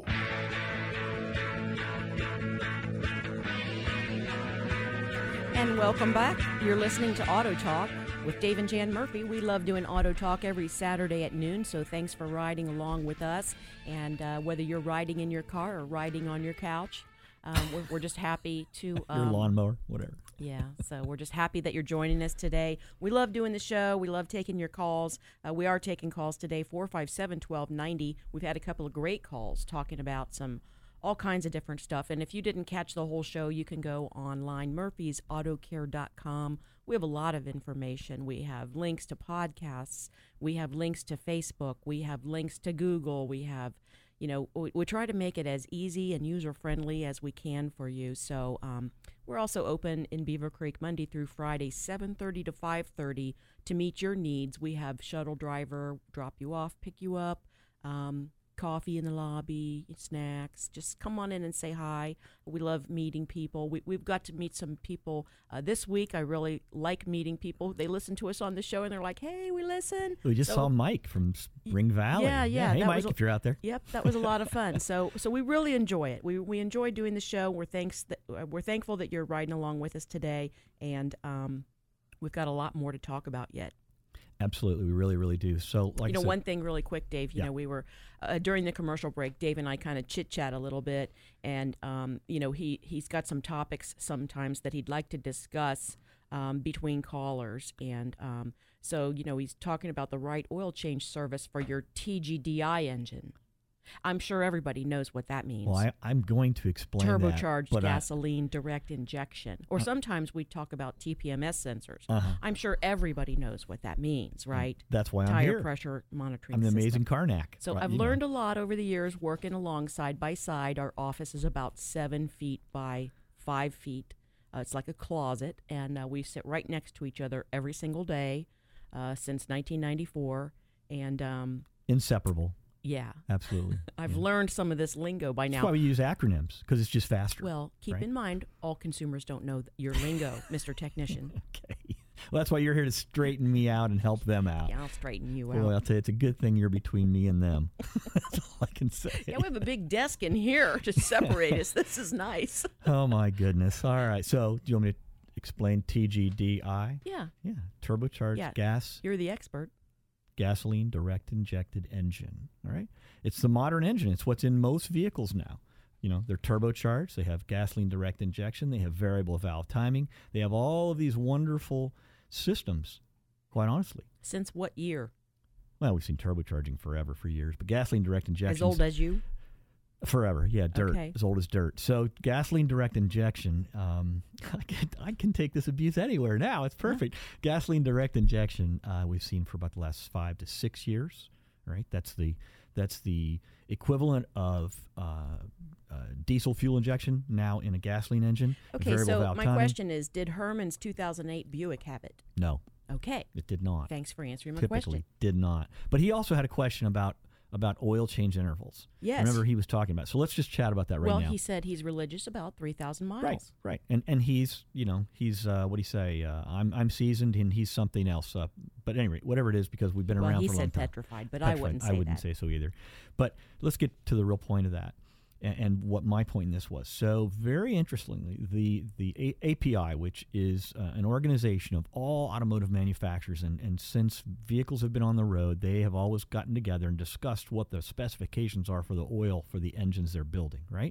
And welcome back. You're listening to Auto Talk with Dave and Jan Murphy. We love doing Auto Talk every Saturday at noon, so thanks for riding along with us. And uh, whether you're riding in your car or riding on your couch, um, we're, we're just happy to... Um, your lawnmower, whatever. Yeah, so we're just happy that you're joining us today. We love doing the show. We love taking your calls. Uh, we are taking calls today, four five seven, one two nine zero. We've had a couple of great calls talking about some all kinds of different stuff. And if you didn't catch the whole show, you can go online, murphys auto care dot com. We have a lot of information. We have links to podcasts. We have links to Facebook. We have links to Google. We have, you know, we, we try to make it as easy and user-friendly as we can for you. So um, we're also open in Beaver Creek Monday through Friday, seven thirty to five thirty to meet your needs. We have shuttle driver, drop you off, pick you up, um, coffee in the lobby, snacks. Just come on in and say hi. We love meeting people. We, we've got to meet some people uh, this week. I really like meeting people. They listen to us on the show, and they're like, hey, we listen. We just so, saw Mike from Spring Valley. Yeah, yeah. Hey, that Mike, was a, if you're out there. Yep, that was a lot of fun. So so we really enjoy it. We we enjoy doing the show. We're, thanks that, uh, we're thankful that you're riding along with us today, and um, we've got a lot more to talk about yet. Absolutely, we really, really do. So, like you know, I said, one thing really quick, Dave. You yeah. know, we were uh, during the commercial break. Dave and I kind of chit chat a little bit, and um, you know, he he's got some topics sometimes that he'd like to discuss um, between callers, and um, so you know, he's talking about the right oil change service for your T G D I engine. I'm sure everybody knows what that means. Well, I, I'm going to explain turbocharged that, gasoline I, direct injection. Or uh, sometimes we talk about T P M S sensors. Uh-huh. I'm sure everybody knows what that means, right? That's why I'm Tire here. pressure monitoring I'm the system. amazing Karnak. So right, I've you learned know. a lot over the years working along side by side. Our office is about seven feet by five feet. Uh, it's like a closet, and uh, we sit right next to each other every single day uh, since nineteen ninety-four. And um, inseparable. Yeah. Absolutely. I've yeah. learned some of this lingo by now. That's why we use acronyms, because it's just faster. Well, keep right? in mind, all consumers don't know your lingo, Mister Technician. Okay. Well, that's why you're here to straighten me out and help them out. Yeah, I'll straighten you well, out. I'll tell you, it's a good thing you're between me and them. That's all I can say. Yeah, we have a big desk in here to separate us. This is nice. Oh, my goodness. All right. So, do you want me to explain T G D I? Yeah. Yeah. Turbocharged yeah. gas. You're the expert. Gasoline direct injected engine. All right. It's the modern engine. It's what's in most vehicles now. You know, they're turbocharged. They have gasoline direct injection. They have variable valve timing. They have all of these wonderful systems, quite honestly. Since what year? Well, we've seen turbocharging forever, for years. But gasoline direct injection. As old as you? Forever, yeah, dirt. Okay. As old as dirt. So gasoline direct injection, um, I, can, I can take this abuse anywhere now. It's perfect. Yeah. Gasoline direct injection, uh, we've seen for about the last five to six years. Right, that's the that's the equivalent of uh, uh, diesel fuel injection now in a gasoline engine. Okay, variable so valve my timing. question is, did Herman's two thousand eight Buick have it? No. Okay. It did not. Thanks for answering my Typically question. did not. But he also had a question about about oil change intervals. Yes. Remember he was talking about. So let's just chat about that right well, now. Well, he said he's religious about three thousand miles. Right, right. And and he's, you know, he's, uh, what do you say, uh, I'm I'm seasoned and he's something else. Uh, but anyway, whatever it is, because we've been well, around he for a long said time. petrified, but petrified. I wouldn't say I wouldn't that. say so either. But let's get to the real point of that. And what my point in this was. So very interestingly, the the A P I, which is uh, an organization of all automotive manufacturers, and, and since vehicles have been on the road, they have always gotten together and discussed what the specifications are for the oil for the engines they're building, right?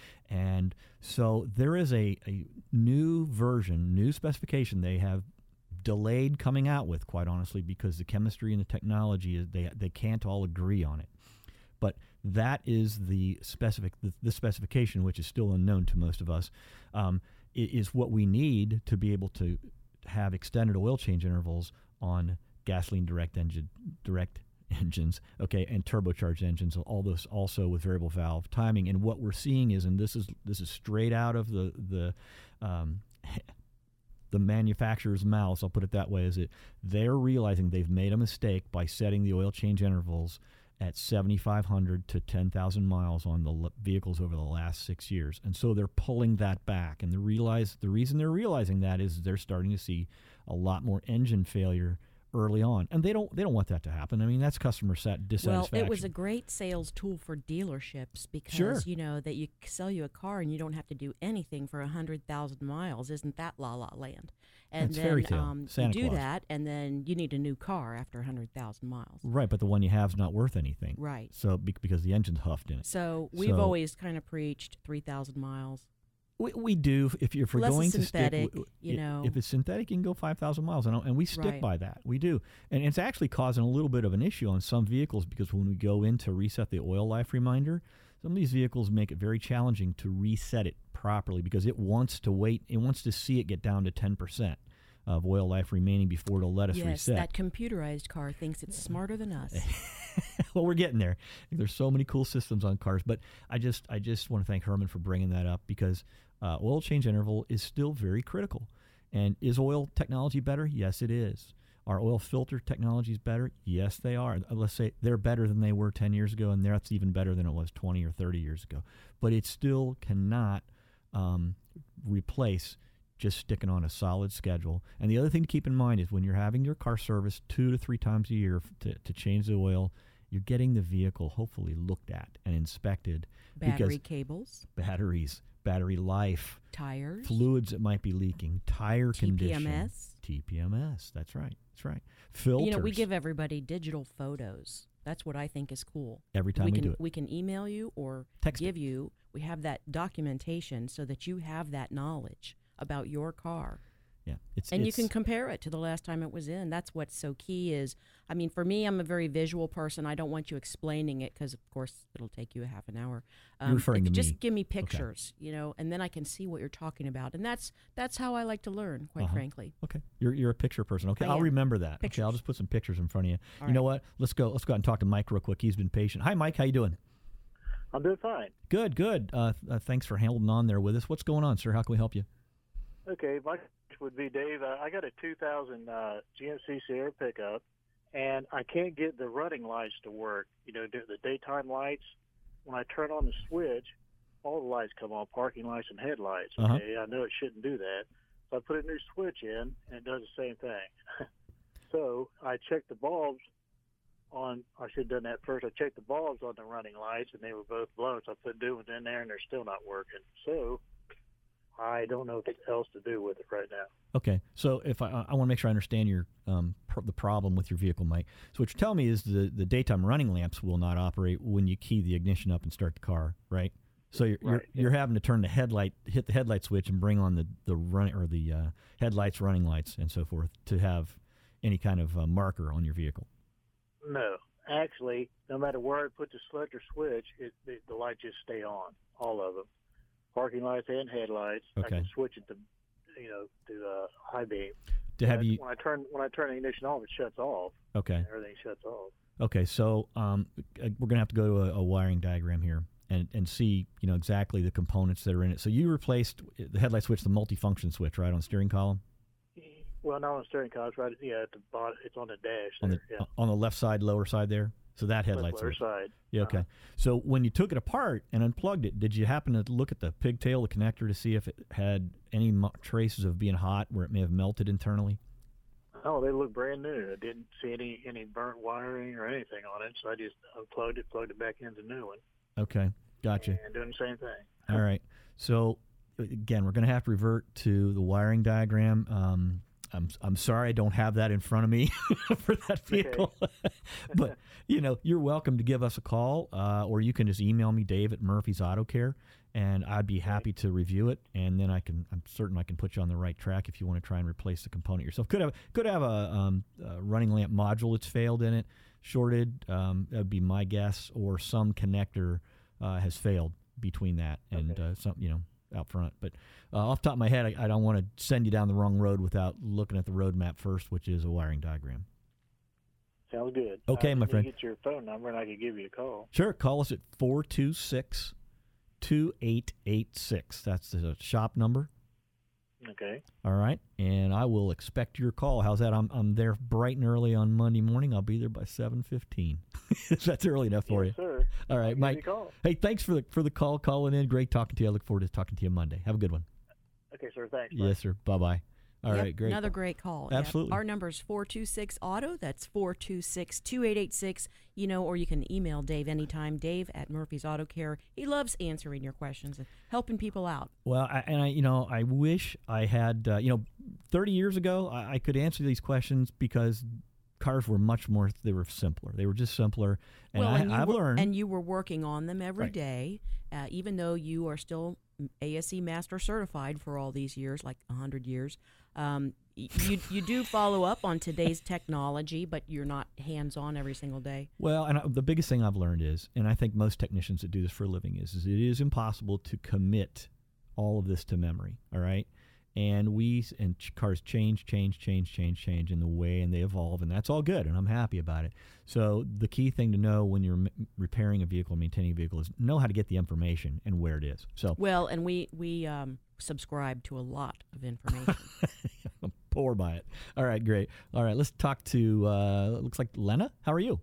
And so there is a, a new version, new specification they have delayed coming out with, quite honestly, because the chemistry and the technology, is they they can't all agree on it. But that is the specific the, the specification, which is still unknown to most of us, um, is what we need to be able to have extended oil change intervals on gasoline direct engine direct engines, okay, and turbocharged engines, all those also with variable valve timing. And what we're seeing is, and this is this is straight out of the the um, the manufacturer's mouths, I'll put it that way, is that they're realizing they've made a mistake by setting the oil change intervals at seventy-five hundred to ten thousand miles on the l- vehicles over the last six years. And so they're pulling that back. And the, realize, the reason they're realizing that is they're starting to see a lot more engine failure early on, and they don't they don't want that to happen. I mean, that's customer sat dissatisfaction. Well, it was a great sales tool for dealerships because Sure. you know that you sell you a car and you don't have to do anything for a hundred thousand miles. Isn't that la la land? And That's then fairy tale. um, you Santa do Claus. that, and then you need a new car after a hundred thousand miles. Right, but the one you have is not worth anything. Right. So be- because the engine's huffed in it. So we've So- always kind of preached three thousand miles. We, we do. If, you're, if we're Less going synthetic, to stick, you i- know. if it's synthetic, you can go five thousand miles, and, and we stick Right. by that. We do, and it's actually causing a little bit of an issue on some vehicles because when we go in to reset the oil life reminder, some of these vehicles make it very challenging to reset it properly because it wants to wait. It wants to see it get down to ten percent of oil life remaining before it'll let us yes, reset. that computerized car thinks it's smarter than us. Well, we're getting there. There's so many cool systems on cars, but I just I just want to thank Herman for bringing that up because uh, oil change interval is still very critical. And is oil technology better? Yes, it is. Are oil filter technologies better? Yes, they are. Uh, Let's say they're better than they were ten years ago, and that's even better than it was twenty or thirty years ago. But it still cannot um, replace just sticking on a solid schedule. And the other thing to keep in mind is when you're having your car serviced two to three times a year f- to, to change the oil, you're getting the vehicle hopefully looked at and inspected. Battery because cables, batteries, battery life, tires, fluids that might be leaking, tire T P M S. condition. T P M S. That's right. That's right. Filters. You know, we give everybody digital photos. That's what I think is cool. Every time we can, do it. We can email you or Text give you. We have that documentation so that you have that knowledge about your car. Yeah, it's and you it's- can compare it to the last time it was in. That's what's so key is, I mean, for me, I'm a very visual person. I don't want you explaining it because, of course, it'll take you a half an hour. You're referring if- to just me. give me Okay. pictures, you know, and then I can see what you're talking about. And that's that's how I like to learn, quite Uh-huh. frankly. Okay, you're you're a picture person. Okay, I I'll am. remember that. Okay, Pictures. I'll just put some pictures in front of you. All you know right. what? Let's go. Let's go out and talk to Mike real quick. He's been patient. Hi, Mike. How you doing? I'm doing fine. Good, good. Uh, th- uh, thanks for holding on there with us. What's going on, sir? How can we help you? Okay, my question would be, Dave, uh, I got a two thousand uh, G M C Sierra pickup, and I can't get the running lights to work. You know, the daytime lights. When I turn on the switch, all the lights come on, parking lights and headlights. Uh-huh. Okay, I know it shouldn't do that. So I put a new switch in, and it does the same thing. So I checked the bulbs on, I should have done that first. I checked the bulbs on the running lights, and they were both blown. So I put new ones in there, and they're still not working. So I don't know what else to do with it right now. Okay, so if I, I want to make sure I understand your um, pr- the problem with your vehicle, Mike. So what you're telling me is the, the daytime running lamps will not operate when you key the ignition up and start the car, right? So you're you're, Right, you're having to turn the headlight, hit the headlight switch, and bring on the the run or the uh, headlights, running lights, and so forth to have any kind of uh, marker on your vehicle. No, actually, no matter where I put the select or switch, it, it, the lights just stay on, all of them, parking lights and headlights. I Okay. can switch it to, you know, to uh, high beam. To have When I- you- when I turn when I turn the ignition off, it shuts off. Okay. Everything shuts off. Okay, so um, uh, we're gonna have to go to a, a wiring diagram here and, and see you know exactly the components that are in it. So you replaced the headlight switch, the multifunction switch, right, on the steering column, Well, not on the steering column, it's right? Yeah, at the bottom, it's on the dash. on the there, yeah. on the left side, lower side there. So that headlight lower switch. side. Yeah. Okay. So when you took it apart and unplugged it, did you happen to look at the pigtail, the connector, to see if it had any mo- traces of being hot, where it may have melted internally? Oh, they look brand new. I didn't see any any burnt wiring or anything on it, so I just unplugged it, plugged it back into the new one, Okay. Gotcha. and doing the same thing. All right. So again, we're going to have to revert to the wiring diagram. Um, I'm I'm sorry I don't have that in front of me for that vehicle, but you know you're welcome to give us a call, uh, or you can just email me, Dave at Murphy's Auto Care, and I'd be happy to review it, and then I can I'm certain I can put you on the right track if you want to try and replace the component yourself. Could have could have a, um, a running lamp module that's failed in it, shorted. Um, that would be my guess, or some connector uh, has failed between that and uh, some you know. out front. But uh, off the top of my head, I, I don't want to send you down the wrong road without looking at the road map first, which is a wiring diagram. Sounds good. Okay, I my just friend. need to get your phone number, and I could give you a call. Sure. Call us at four two six, two eight eight six. That's the shop number. Okay. All right, and I will expect your call. How's that? I'm I'm there bright and early on Monday morning. I'll be there by seven fifteen. That's early enough for Yes, you. sir. All right, I'll Mike. give you a call. Hey, thanks for the for the call, calling in. Great talking to you. I look forward to talking to you Monday. Have a good one. Okay, sir. Thanks. Yes, sir. Bye bye. All Yep, right, great. Another great call. Yep. Absolutely. Our number is four two six auto. That's four two six, two eight eight six. You know, or you can email Dave anytime, Dave at Murphy's Auto Care. He loves answering your questions and helping people out. Well, I, and I, you know, I wish I had, uh, you know, thirty years ago, I, I could answer these questions because cars were much more, they were simpler. They were just simpler. And, well, I, and you I've were, learned. And you were working on them every Right. day, uh, even though you are still A S E Master Certified for all these years, like one hundred years. Um, y- you you do follow up on today's technology, but you're not hands-on every single day. Well, and I, the biggest thing I've learned is, and I think most technicians that do this for a living is, is it is impossible to commit all of this to memory. All right, and we and ch- cars change, change, change, change, change in the way, and they evolve, and that's all good, and I'm happy about it. So the key thing to know when you're m- repairing a vehicle, maintaining a vehicle, is know how to get the information and where it is. So Well, and we we um, subscribe to a lot of information. I'm poor by it. All right, great. All right, let's talk to. Uh, looks like Lena. How are you?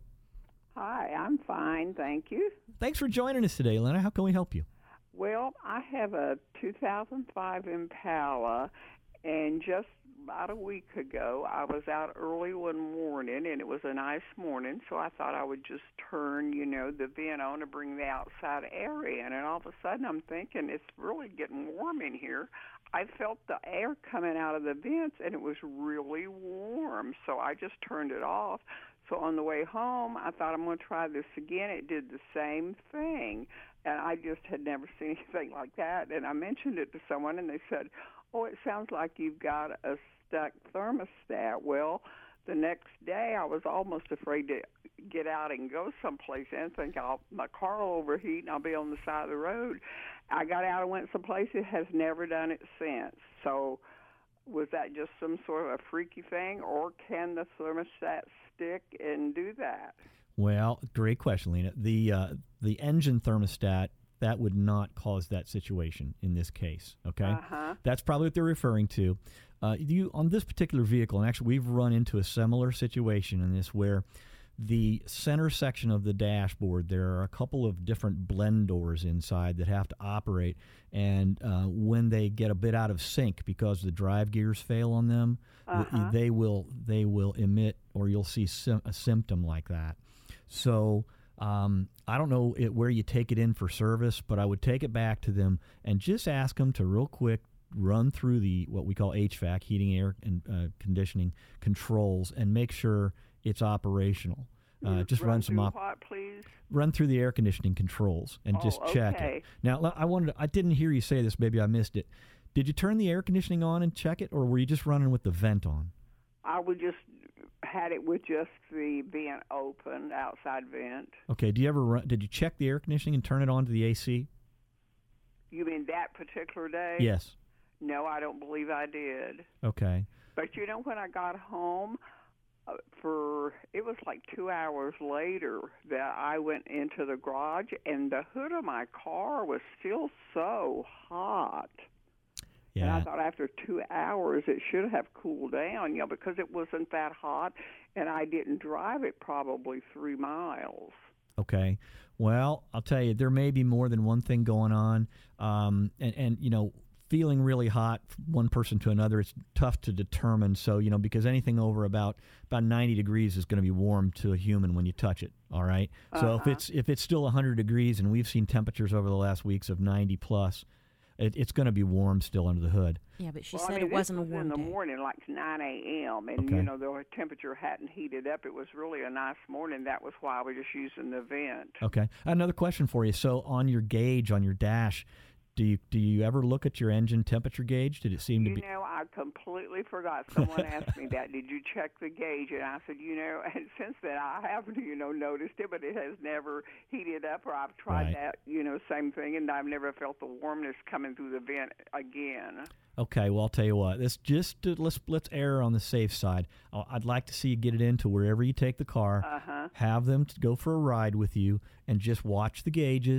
Hi, I'm fine, thank you. Thanks for joining us today, Lena. How can we help you? Well, I have a two thousand five Impala, and just about a week ago, I was out early one morning, and it was a nice morning, so I thought I would just turn, you know, the vent on to bring the outside air in, and all of a sudden I'm thinking it's really getting warm in here. I felt the air coming out of the vents, and it was really warm, so I just turned it off. So on the way home, I thought I'm going to try this again. It did the same thing, and I just had never seen anything like that. And I mentioned it to someone, and they said, oh, it sounds like you've got a stuck thermostat. Well, the next day, I was almost afraid to get out and go someplace and think I'll, my car will overheat and I'll be on the side of the road. I got out and went someplace. It has never done it since. So was that just some sort of a freaky thing, or can the thermostat stick and do that? Well, great question, Lena. The uh, the engine thermostat, that would not cause that situation in this case, okay? Uh-huh. That's probably what they're referring to. Uh, you on this particular vehicle, and actually we've run into a similar situation in this where the center section of the dashboard, there are a couple of different blend doors inside that have to operate, and uh, when they get a bit out of sync because the drive gears fail on them, th- Uh-huh. they will they will emit, or you'll see sim- a symptom like that. So um, I don't know it, where you take it in for service, but I would take it back to them and just ask them to real quick run through the what we call H V A C, heating, air, and uh, conditioning controls, and make sure it's operational. Uh, just run, run some through op- what, please? run through the air conditioning controls and Oh, just check okay. it. Now, l- I wanted I didn't hear you say this. Maybe I missed it. Did you turn the air conditioning on and check it, or were you just running with the vent on? I would just had it with just the vent open, outside vent. Okay. Do you ever run? Did you check the air conditioning and turn it on to the A C? You mean that particular day? Yes. No, I don't believe I did. Okay. But you know, when I got home, uh, for it was like two hours later that I went into the garage, and the hood of my car was still so hot. And I Yeah. thought after two hours it should have cooled down, you know, because it wasn't that hot, and I didn't drive it probably three miles. Okay. Well, I'll tell you, there may be more than one thing going on. Um, and, and, you know, feeling really hot from one person to another, it's tough to determine. So, you know, because anything over about, about ninety degrees is going to be warm to a human when you touch it. All right. So if Uh-huh. it's if it's still one hundred degrees, and we've seen temperatures over the last weeks of ninety plus, it, it's going to be warm still under the hood. Yeah, but she Well, said I mean, it wasn't a this was warm in the day. morning, like nine a.m., and, Okay. you know, the temperature hadn't heated up. It was really a nice morning. That was why I was just using the vent. Okay. Another question for you. So on your gauge, on your dash, do you do you ever look at your engine temperature gauge? Did it seem to You be... know, I completely forgot. Someone asked me that. Did you check the gauge? And I said, you know, and since then I haven't, you know, noticed it, but it has never heated up, or I've tried Right. that, you know, same thing, and I've never felt the warmness coming through the vent again. Okay, well, I'll tell you what. This just uh, let's let's err on the safe side. Uh, I'd like to see you get it into wherever you take the car. Uh-huh. Have them to go for a ride with you and just watch the gauges.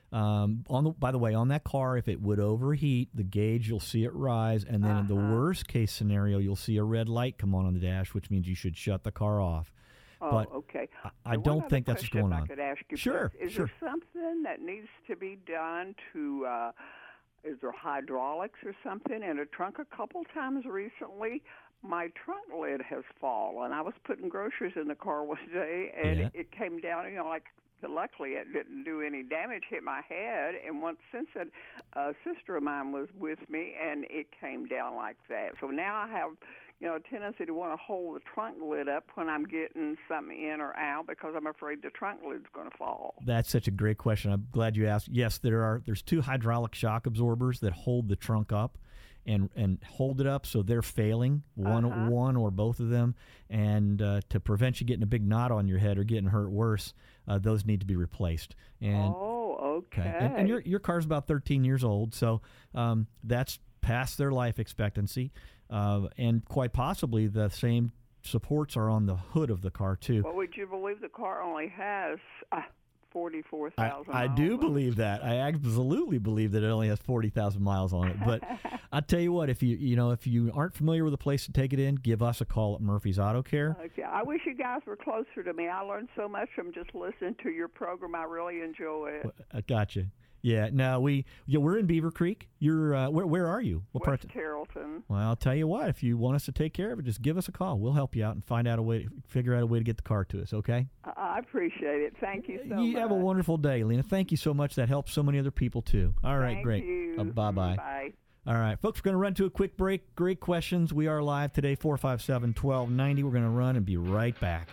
Um, on the, by the way, on that car, if it would overheat, the gauge, you'll see it rise. And then uh-huh. in the worst case scenario, you'll see a red light come on on the dash, which means you should shut the car off. Oh, but okay. I, I don't think that's what's going on. I could ask you, sure, is sure. there something that needs to be done to, uh, is there hydraulics or something in a trunk? A couple times recently, my trunk lid has fallen. I was putting groceries in the car one day, and yeah. it, it came down, you know, like, luckily it didn't do any damage, hit my head, and once since then, a sister of mine was with me, and it came down like that. So now I have, you know, a tendency to want to hold the trunk lid up when I'm getting something in or out because I'm afraid the trunk lid's going to fall. That's such a great question. I'm glad you asked. Yes, there are. There's two hydraulic shock absorbers that hold the trunk up and and hold it up, so they're failing, one Uh-huh. one or both of them. And uh, to prevent you getting a big knot on your head or getting hurt worse, uh, those need to be replaced. And, oh, okay. And, and your your car's about thirteen years old, so um, that's past their life expectancy. Uh, and quite possibly the same supports are on the hood of the car, too. Well, would you believe the car only has uh, forty-four thousand I, I do believe that. I absolutely believe that it only has forty thousand miles on it. But I tell you what, if you you know if you aren't familiar with a place to take it in, give us a call at Murphy's Auto Care. Okay. I wish you guys were closer to me. I learned so much from just listening to your program. I really enjoy it. I gotcha. Yeah. No, we yeah, we're in Beaver Creek. You're uh, where where are you? What West part? Carrollton. Well, I'll tell you what. If you want us to take care of it, just give us a call. We'll help you out and find out a way, figure out a way to get the car to us. Okay? I appreciate it. Thank you so you much. have a wonderful day, Lena. Thank you so much. That helps so many other people too. All right, Thank great. you. Uh, bye bye. Bye. All right, folks, we're going to run to a quick break. Great questions. We are live today, four five seven, one two nine zero. We're going to run and be right back.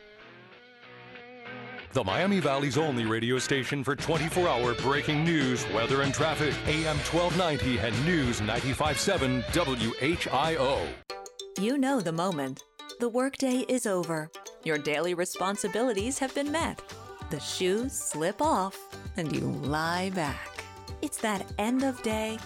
The Miami Valley's only radio station for twenty-four hour breaking news, weather, and traffic. A M twelve ninety and News ninety-five point seven W H I O. You know the moment. The workday is over. Your daily responsibilities have been met. The shoes slip off and you lie back. It's that end of day.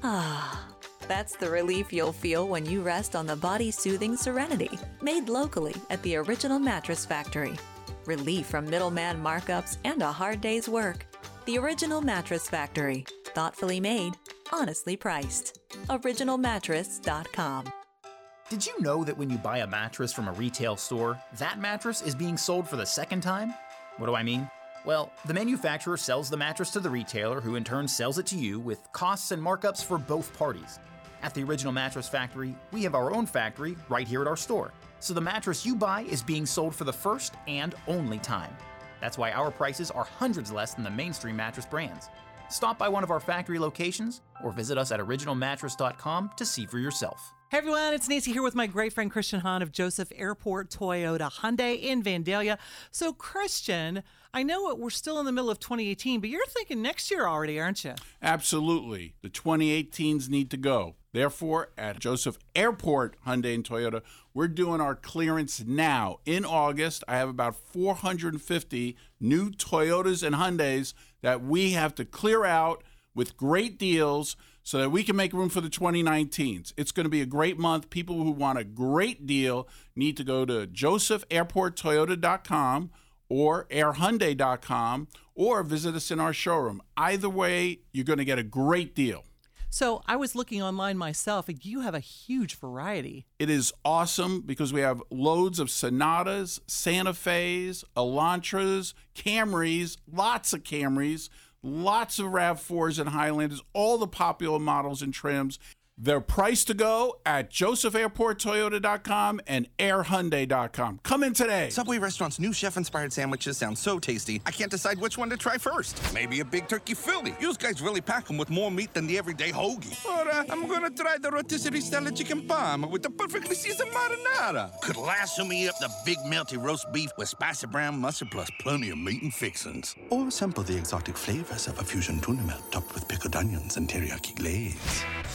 Ah. That's the relief you'll feel when you rest on the body-soothing Serenity, made locally at the Original Mattress Factory. Relief from middleman markups and a hard day's work. The Original Mattress Factory. Thoughtfully made, honestly priced. original mattress dot com. Did you know that when you buy a mattress from a retail store, that mattress is being sold for the second time? What do I mean? Well, the manufacturer sells the mattress to the retailer, who in turn sells it to you with costs and markups for both parties. At the Original Mattress Factory, we have our own factory right here at our store. So the mattress you buy is being sold for the first and only time. That's why our prices are hundreds less than the mainstream mattress brands. Stop by one of our factory locations or visit us at original mattress dot com to see for yourself. Hey everyone, it's Nancy here with my great friend Christian Hahn of Joseph Airport Toyota Hyundai in Vandalia. So Christian, I know we're still in the middle of twenty eighteen, but you're thinking next year already, aren't you? Absolutely. The twenty eighteens need to go. Therefore, at Joseph Airport Hyundai and Toyota, we're doing our clearance now. In August, I have about four hundred fifty new Toyotas and Hyundais that we have to clear out with great deals so that we can make room for the twenty nineteens. It's going to be a great month. People who want a great deal need to go to joseph airport toyota dot com or air hyundai dot com or visit us in our showroom. Either way, you're going to get a great deal. So I was looking online myself, and you have a huge variety. It is awesome because we have loads of Sonatas, Santa Fe's, Elantras, Camrys, lots of Camrys, lots of RAV fours and Highlanders, all the popular models and trims. They're priced to go at joseph airport toyota dot com and air hyundai dot com. Come in today. Subway Restaurant's new chef-inspired sandwiches sound so tasty, I can't decide which one to try first. Maybe a big turkey Philly. You guys really pack them with more meat than the everyday hoagie. Or uh, I'm gonna try the rotisserie style chicken parm with the perfectly seasoned marinara. Could lasso me up the big melty roast beef with spicy brown mustard plus plenty of meat and fixings. Or sample the exotic flavors of a fusion tuna melt topped with pickled onions and teriyaki glaze. Inspired by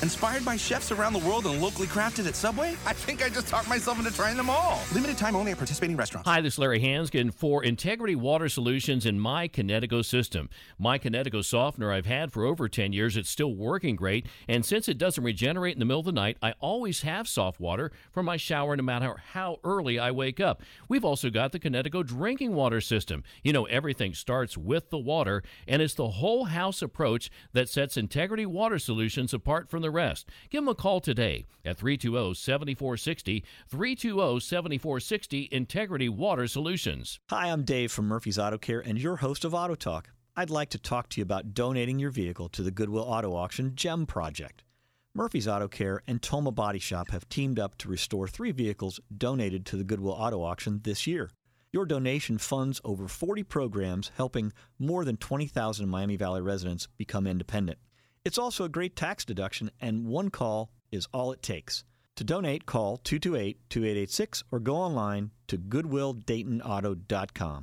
by chefs around the world and locally crafted at Subway? I think I just talked myself into trying them all. Limited time only at participating restaurants. Hi, this is Larry Hanskin for Integrity Water Solutions in My Kinetico system. My Kinetico softener I've had for over ten years. It's still working great, and since it doesn't regenerate in the middle of the night, I always have soft water for my shower no matter how early I wake up. We've also got the Kinetico drinking water system. You know, everything starts with the water, and it's the whole house approach that sets Integrity Water Solutions apart from the rest. Give them a call today at three two zero, seven four six zero, three two zero, seven four six zero, Integrity Water Solutions. Hi, I'm Dave from Murphy's Auto Care and your host of Auto Talk. I'd like to talk to you about donating your vehicle to the Goodwill Auto Auction GEM project. Murphy's Auto Care and Toma Body Shop have teamed up to restore three vehicles donated to the Goodwill Auto Auction this year. Your donation funds over forty programs helping more than twenty thousand Miami Valley residents become independent. It's also a great tax deduction, and one call is all it takes. To donate, call two two eight, two eight eight six or go online to goodwill dayton auto dot com.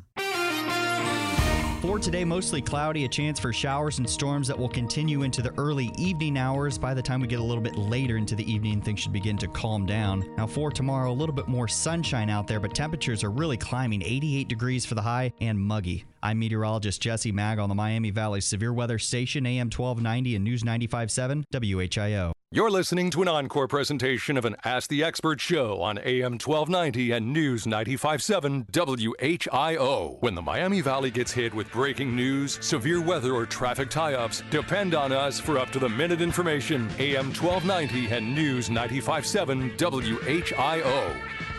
For today, mostly cloudy, a chance for showers and storms that will continue into the early evening hours. By the time we get a little bit later into the evening, things should begin to calm down. Now for tomorrow, a little bit more sunshine out there, but temperatures are really climbing, eighty-eight degrees for the high and muggy. I'm meteorologist Jesse Mag on the Miami Valley Severe Weather Station, A M twelve ninety and News ninety-five point seven W H I O. You're listening to an encore presentation of an Ask the Expert show on A M twelve ninety and News ninety-five point seven W H I O. When the Miami Valley gets hit with breaking news, severe weather, or traffic tie-ups, depend on us for up-to-the-minute information. A M twelve ninety and News ninety-five point seven W H I O.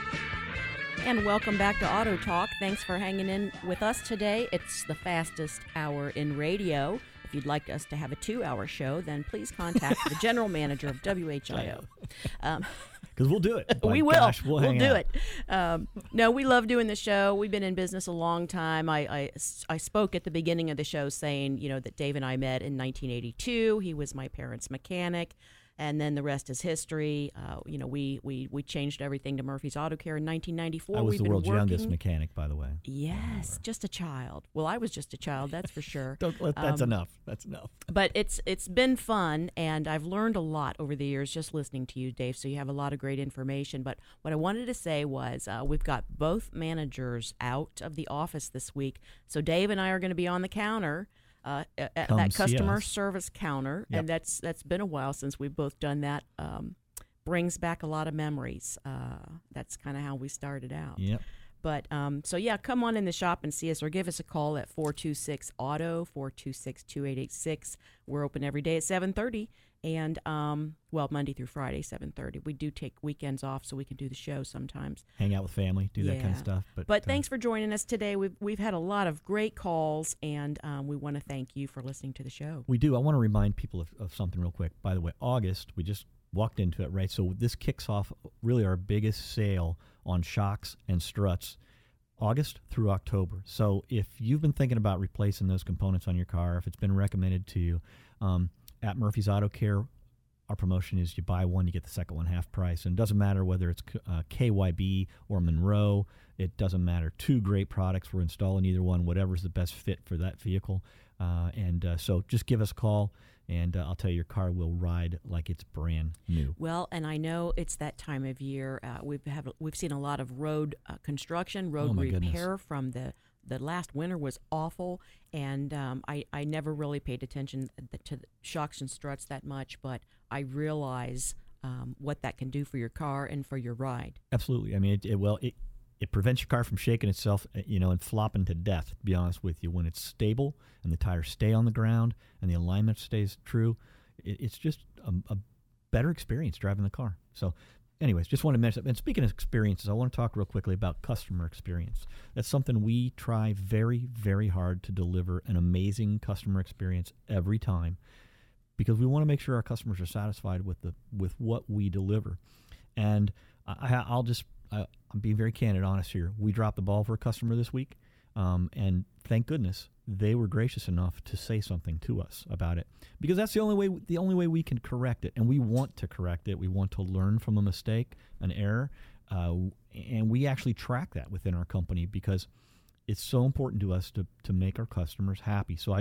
And welcome back to Auto Talk. Thanks for hanging in with us today. It's the fastest hour in radio. If you'd like us to have a two-hour show, then please contact the general manager of W H I O. Um, Because we'll do it. we will. Gosh, we'll we'll hang do out. it. Um, no, we love doing the show. We've been in business a long time. I, I, I spoke at the beginning of the show saying, you know, that Dave and I met in nineteen eighty-two. He was my parents' mechanic. And then the rest is history. Uh, you know, we, we, we changed everything to Murphy's Auto Care in nineteen ninety-four. I was We've the been world's working. youngest mechanic, by the way. Yes, just a child. Well, I was just a child, that's for sure. Don't let, that's Um, enough. That's enough. But it's it's been fun, and I've learned a lot over the years just listening to you, Dave, so you have a lot of great information. But what I wanted to say was uh, we've got both managers out of the office this week, so Dave and I are going to be on the counter. Uh, at Come that see customer us. service counter, Yep. and that's that's been a while since we've both done that. Um, brings back a lot of memories. Uh, that's kind of how we started out. Yep. But um, so yeah, come on in the shop and see us, or give us a call at four two six auto four two six, two eight eight six. We're open every day at seven thirty, and um, well, Monday through Friday, seven thirty. We do take weekends off so we can do the show sometimes. Hang out with family, do that kind of Yeah. stuff. But, But uh, thanks for joining us today. We've we've had a lot of great calls, and um, we want to thank you for listening to the show. We do. I want to remind people of, of something real quick. By the way, August, we just walked into it, right? So this kicks off really our biggest sale on shocks and struts, August through October. So if you've been thinking about replacing those components on your car, if it's been recommended to you, um, at Murphy's Auto Care, our promotion is you buy one, you get the second one half price. And it doesn't matter whether it's uh, K Y B or Monroe. It doesn't matter. Two great products. We're installing either one, whatever's the best fit for that vehicle. Uh, and uh, so just give us a call, and uh, I'll tell you, your car will ride like it's brand new. Well, and I know it's that time of year. Uh, we've have we've seen a lot of road uh, construction, road Oh, my repair goodness. from the the last winter was awful, and um, I I never really paid attention to the shocks and struts that much, but I realize um, what that can do for your car and for your ride. Absolutely. I mean, it, it well, it it prevents your car from shaking itself, uh, you know, and flopping to death. To be honest with you, when it's stable and the tires stay on the ground and the alignment stays true, it, it's just a, a better experience driving the car. So, anyways, just want to mention. And speaking of experiences, I want to talk real quickly about customer experience. That's something we try very, very hard to deliver an amazing customer experience every time, because we want to make sure our customers are satisfied with the with what we deliver. And I, I'll just I, I'm being very candid, honest here. We dropped the ball for a customer this week, um, and thank goodness they were gracious enough to say something to us about it, because that's the only way the only way we can correct it, and we want to correct it. We want to learn from a mistake, an error, uh, and we actually track that within our company because it's so important to us to, to make our customers happy. So I just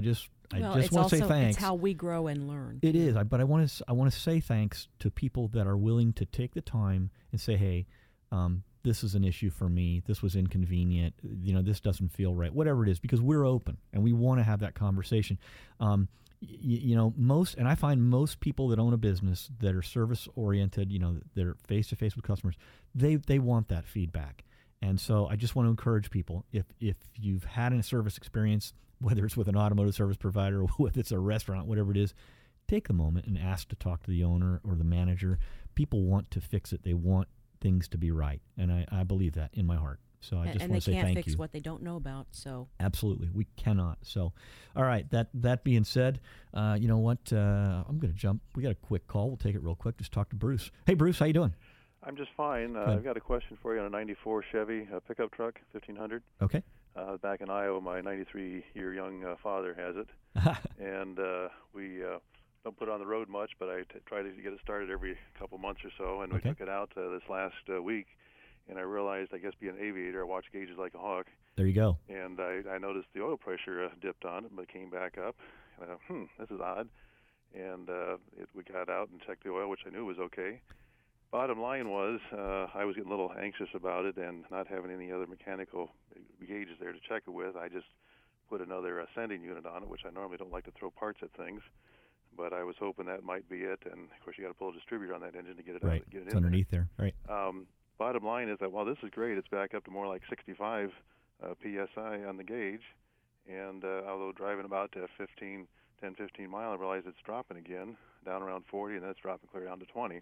I well, just want to say thanks. It's how we grow and learn. It is, I, but I want to I want to say thanks to people that are willing to take the time and say, hey, um, this is an issue for me. This was inconvenient. You know, this doesn't feel right. Whatever it is, because we're open and we want to have that conversation. Um, y- you know, most, and I find most people that own a business that are service oriented, you know, that are face to face with customers, they they want that feedback. And so I just want to encourage people, if if you've had a service experience, whether it's with an automotive service provider or whether it's a restaurant, whatever it is, take a moment and ask to talk to the owner or the manager. People want to fix it. They want things to be right. And I, I believe that in my heart. So I and, just and want to say thank you. And they can't fix what they don't know about. So absolutely, we cannot. So, all right. That that being said, uh, you know what? Uh, I'm going to jump. We got a quick call. We'll take it real quick. Just talk to Bruce. Hey, Bruce, how you doing? I'm just fine. Uh, Good. I've got a question for you on a ninety-four Chevy uh, pickup truck, fifteen hundred. Okay. Uh, back in Iowa, my ninety-three-year young uh, father has it, and uh, we uh, don't put it on the road much, but I t- try to get it started every couple months or so, and Okay. we took it out uh, this last uh, week, and I realized, I guess being an aviator, I watch gauges like a hawk, There you go. and I, I noticed the oil pressure uh, dipped on it, but it came back up, and I thought, hmm, this is odd, and uh, it, we got out and checked the oil, which I knew was okay. Bottom line was, uh, I was getting a little anxious about it, and not having any other mechanical gauges there to check it with, I just put another uh, sending unit on it, which I normally don't like to throw parts at things, but I was hoping that might be it. And of course, you got to pull a distributor on that engine to get it Right. out, get it It's in underneath there. Right. there. Um, bottom line is that while this is great, it's back up to more like sixty-five uh, P S I on the gauge, and uh, although driving about uh, fifteen, ten, fifteen mile, I realized it's dropping again, down around forty, and then it's dropping clear down to twenty.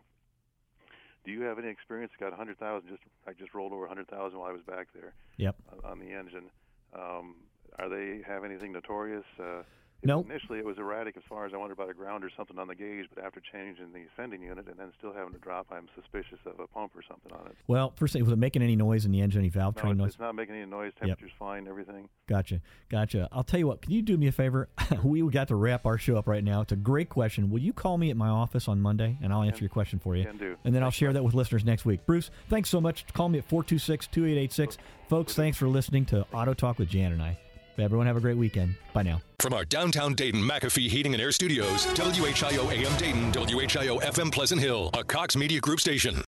Do you have any experience? Got one hundred thousand. Just I just rolled over one hundred thousand while I was back there. Yep. On, on the engine. Um, are they have anything notorious? Uh, No. Initially, it was erratic as far as I wondered about a ground or something on the gauge, but after changing the sending unit and then still having to drop, I'm suspicious of a pump or something on it. Well, first thing, was it making any noise in the engine, any valve No, train it's, noise? it's not making any noise. Yep. Temperature's fine. Everything. Gotcha. Gotcha. I'll tell you what, can you do me a favor? we got to wrap our show up right now. It's a great question. Will you call me at my office on Monday, and I'll answer Can- your question for you? can do. And then I'll share that with listeners next week. Bruce, thanks so much. Call me at four two six, two eight eight six. Folks, thanks for listening to Auto Talk with Jan and I. Everyone have a great weekend. Bye now. From our downtown Dayton McAfee Heating and Air Studios, W H I O A M Dayton, W H I O F M Pleasant Hill, a Cox Media Group station.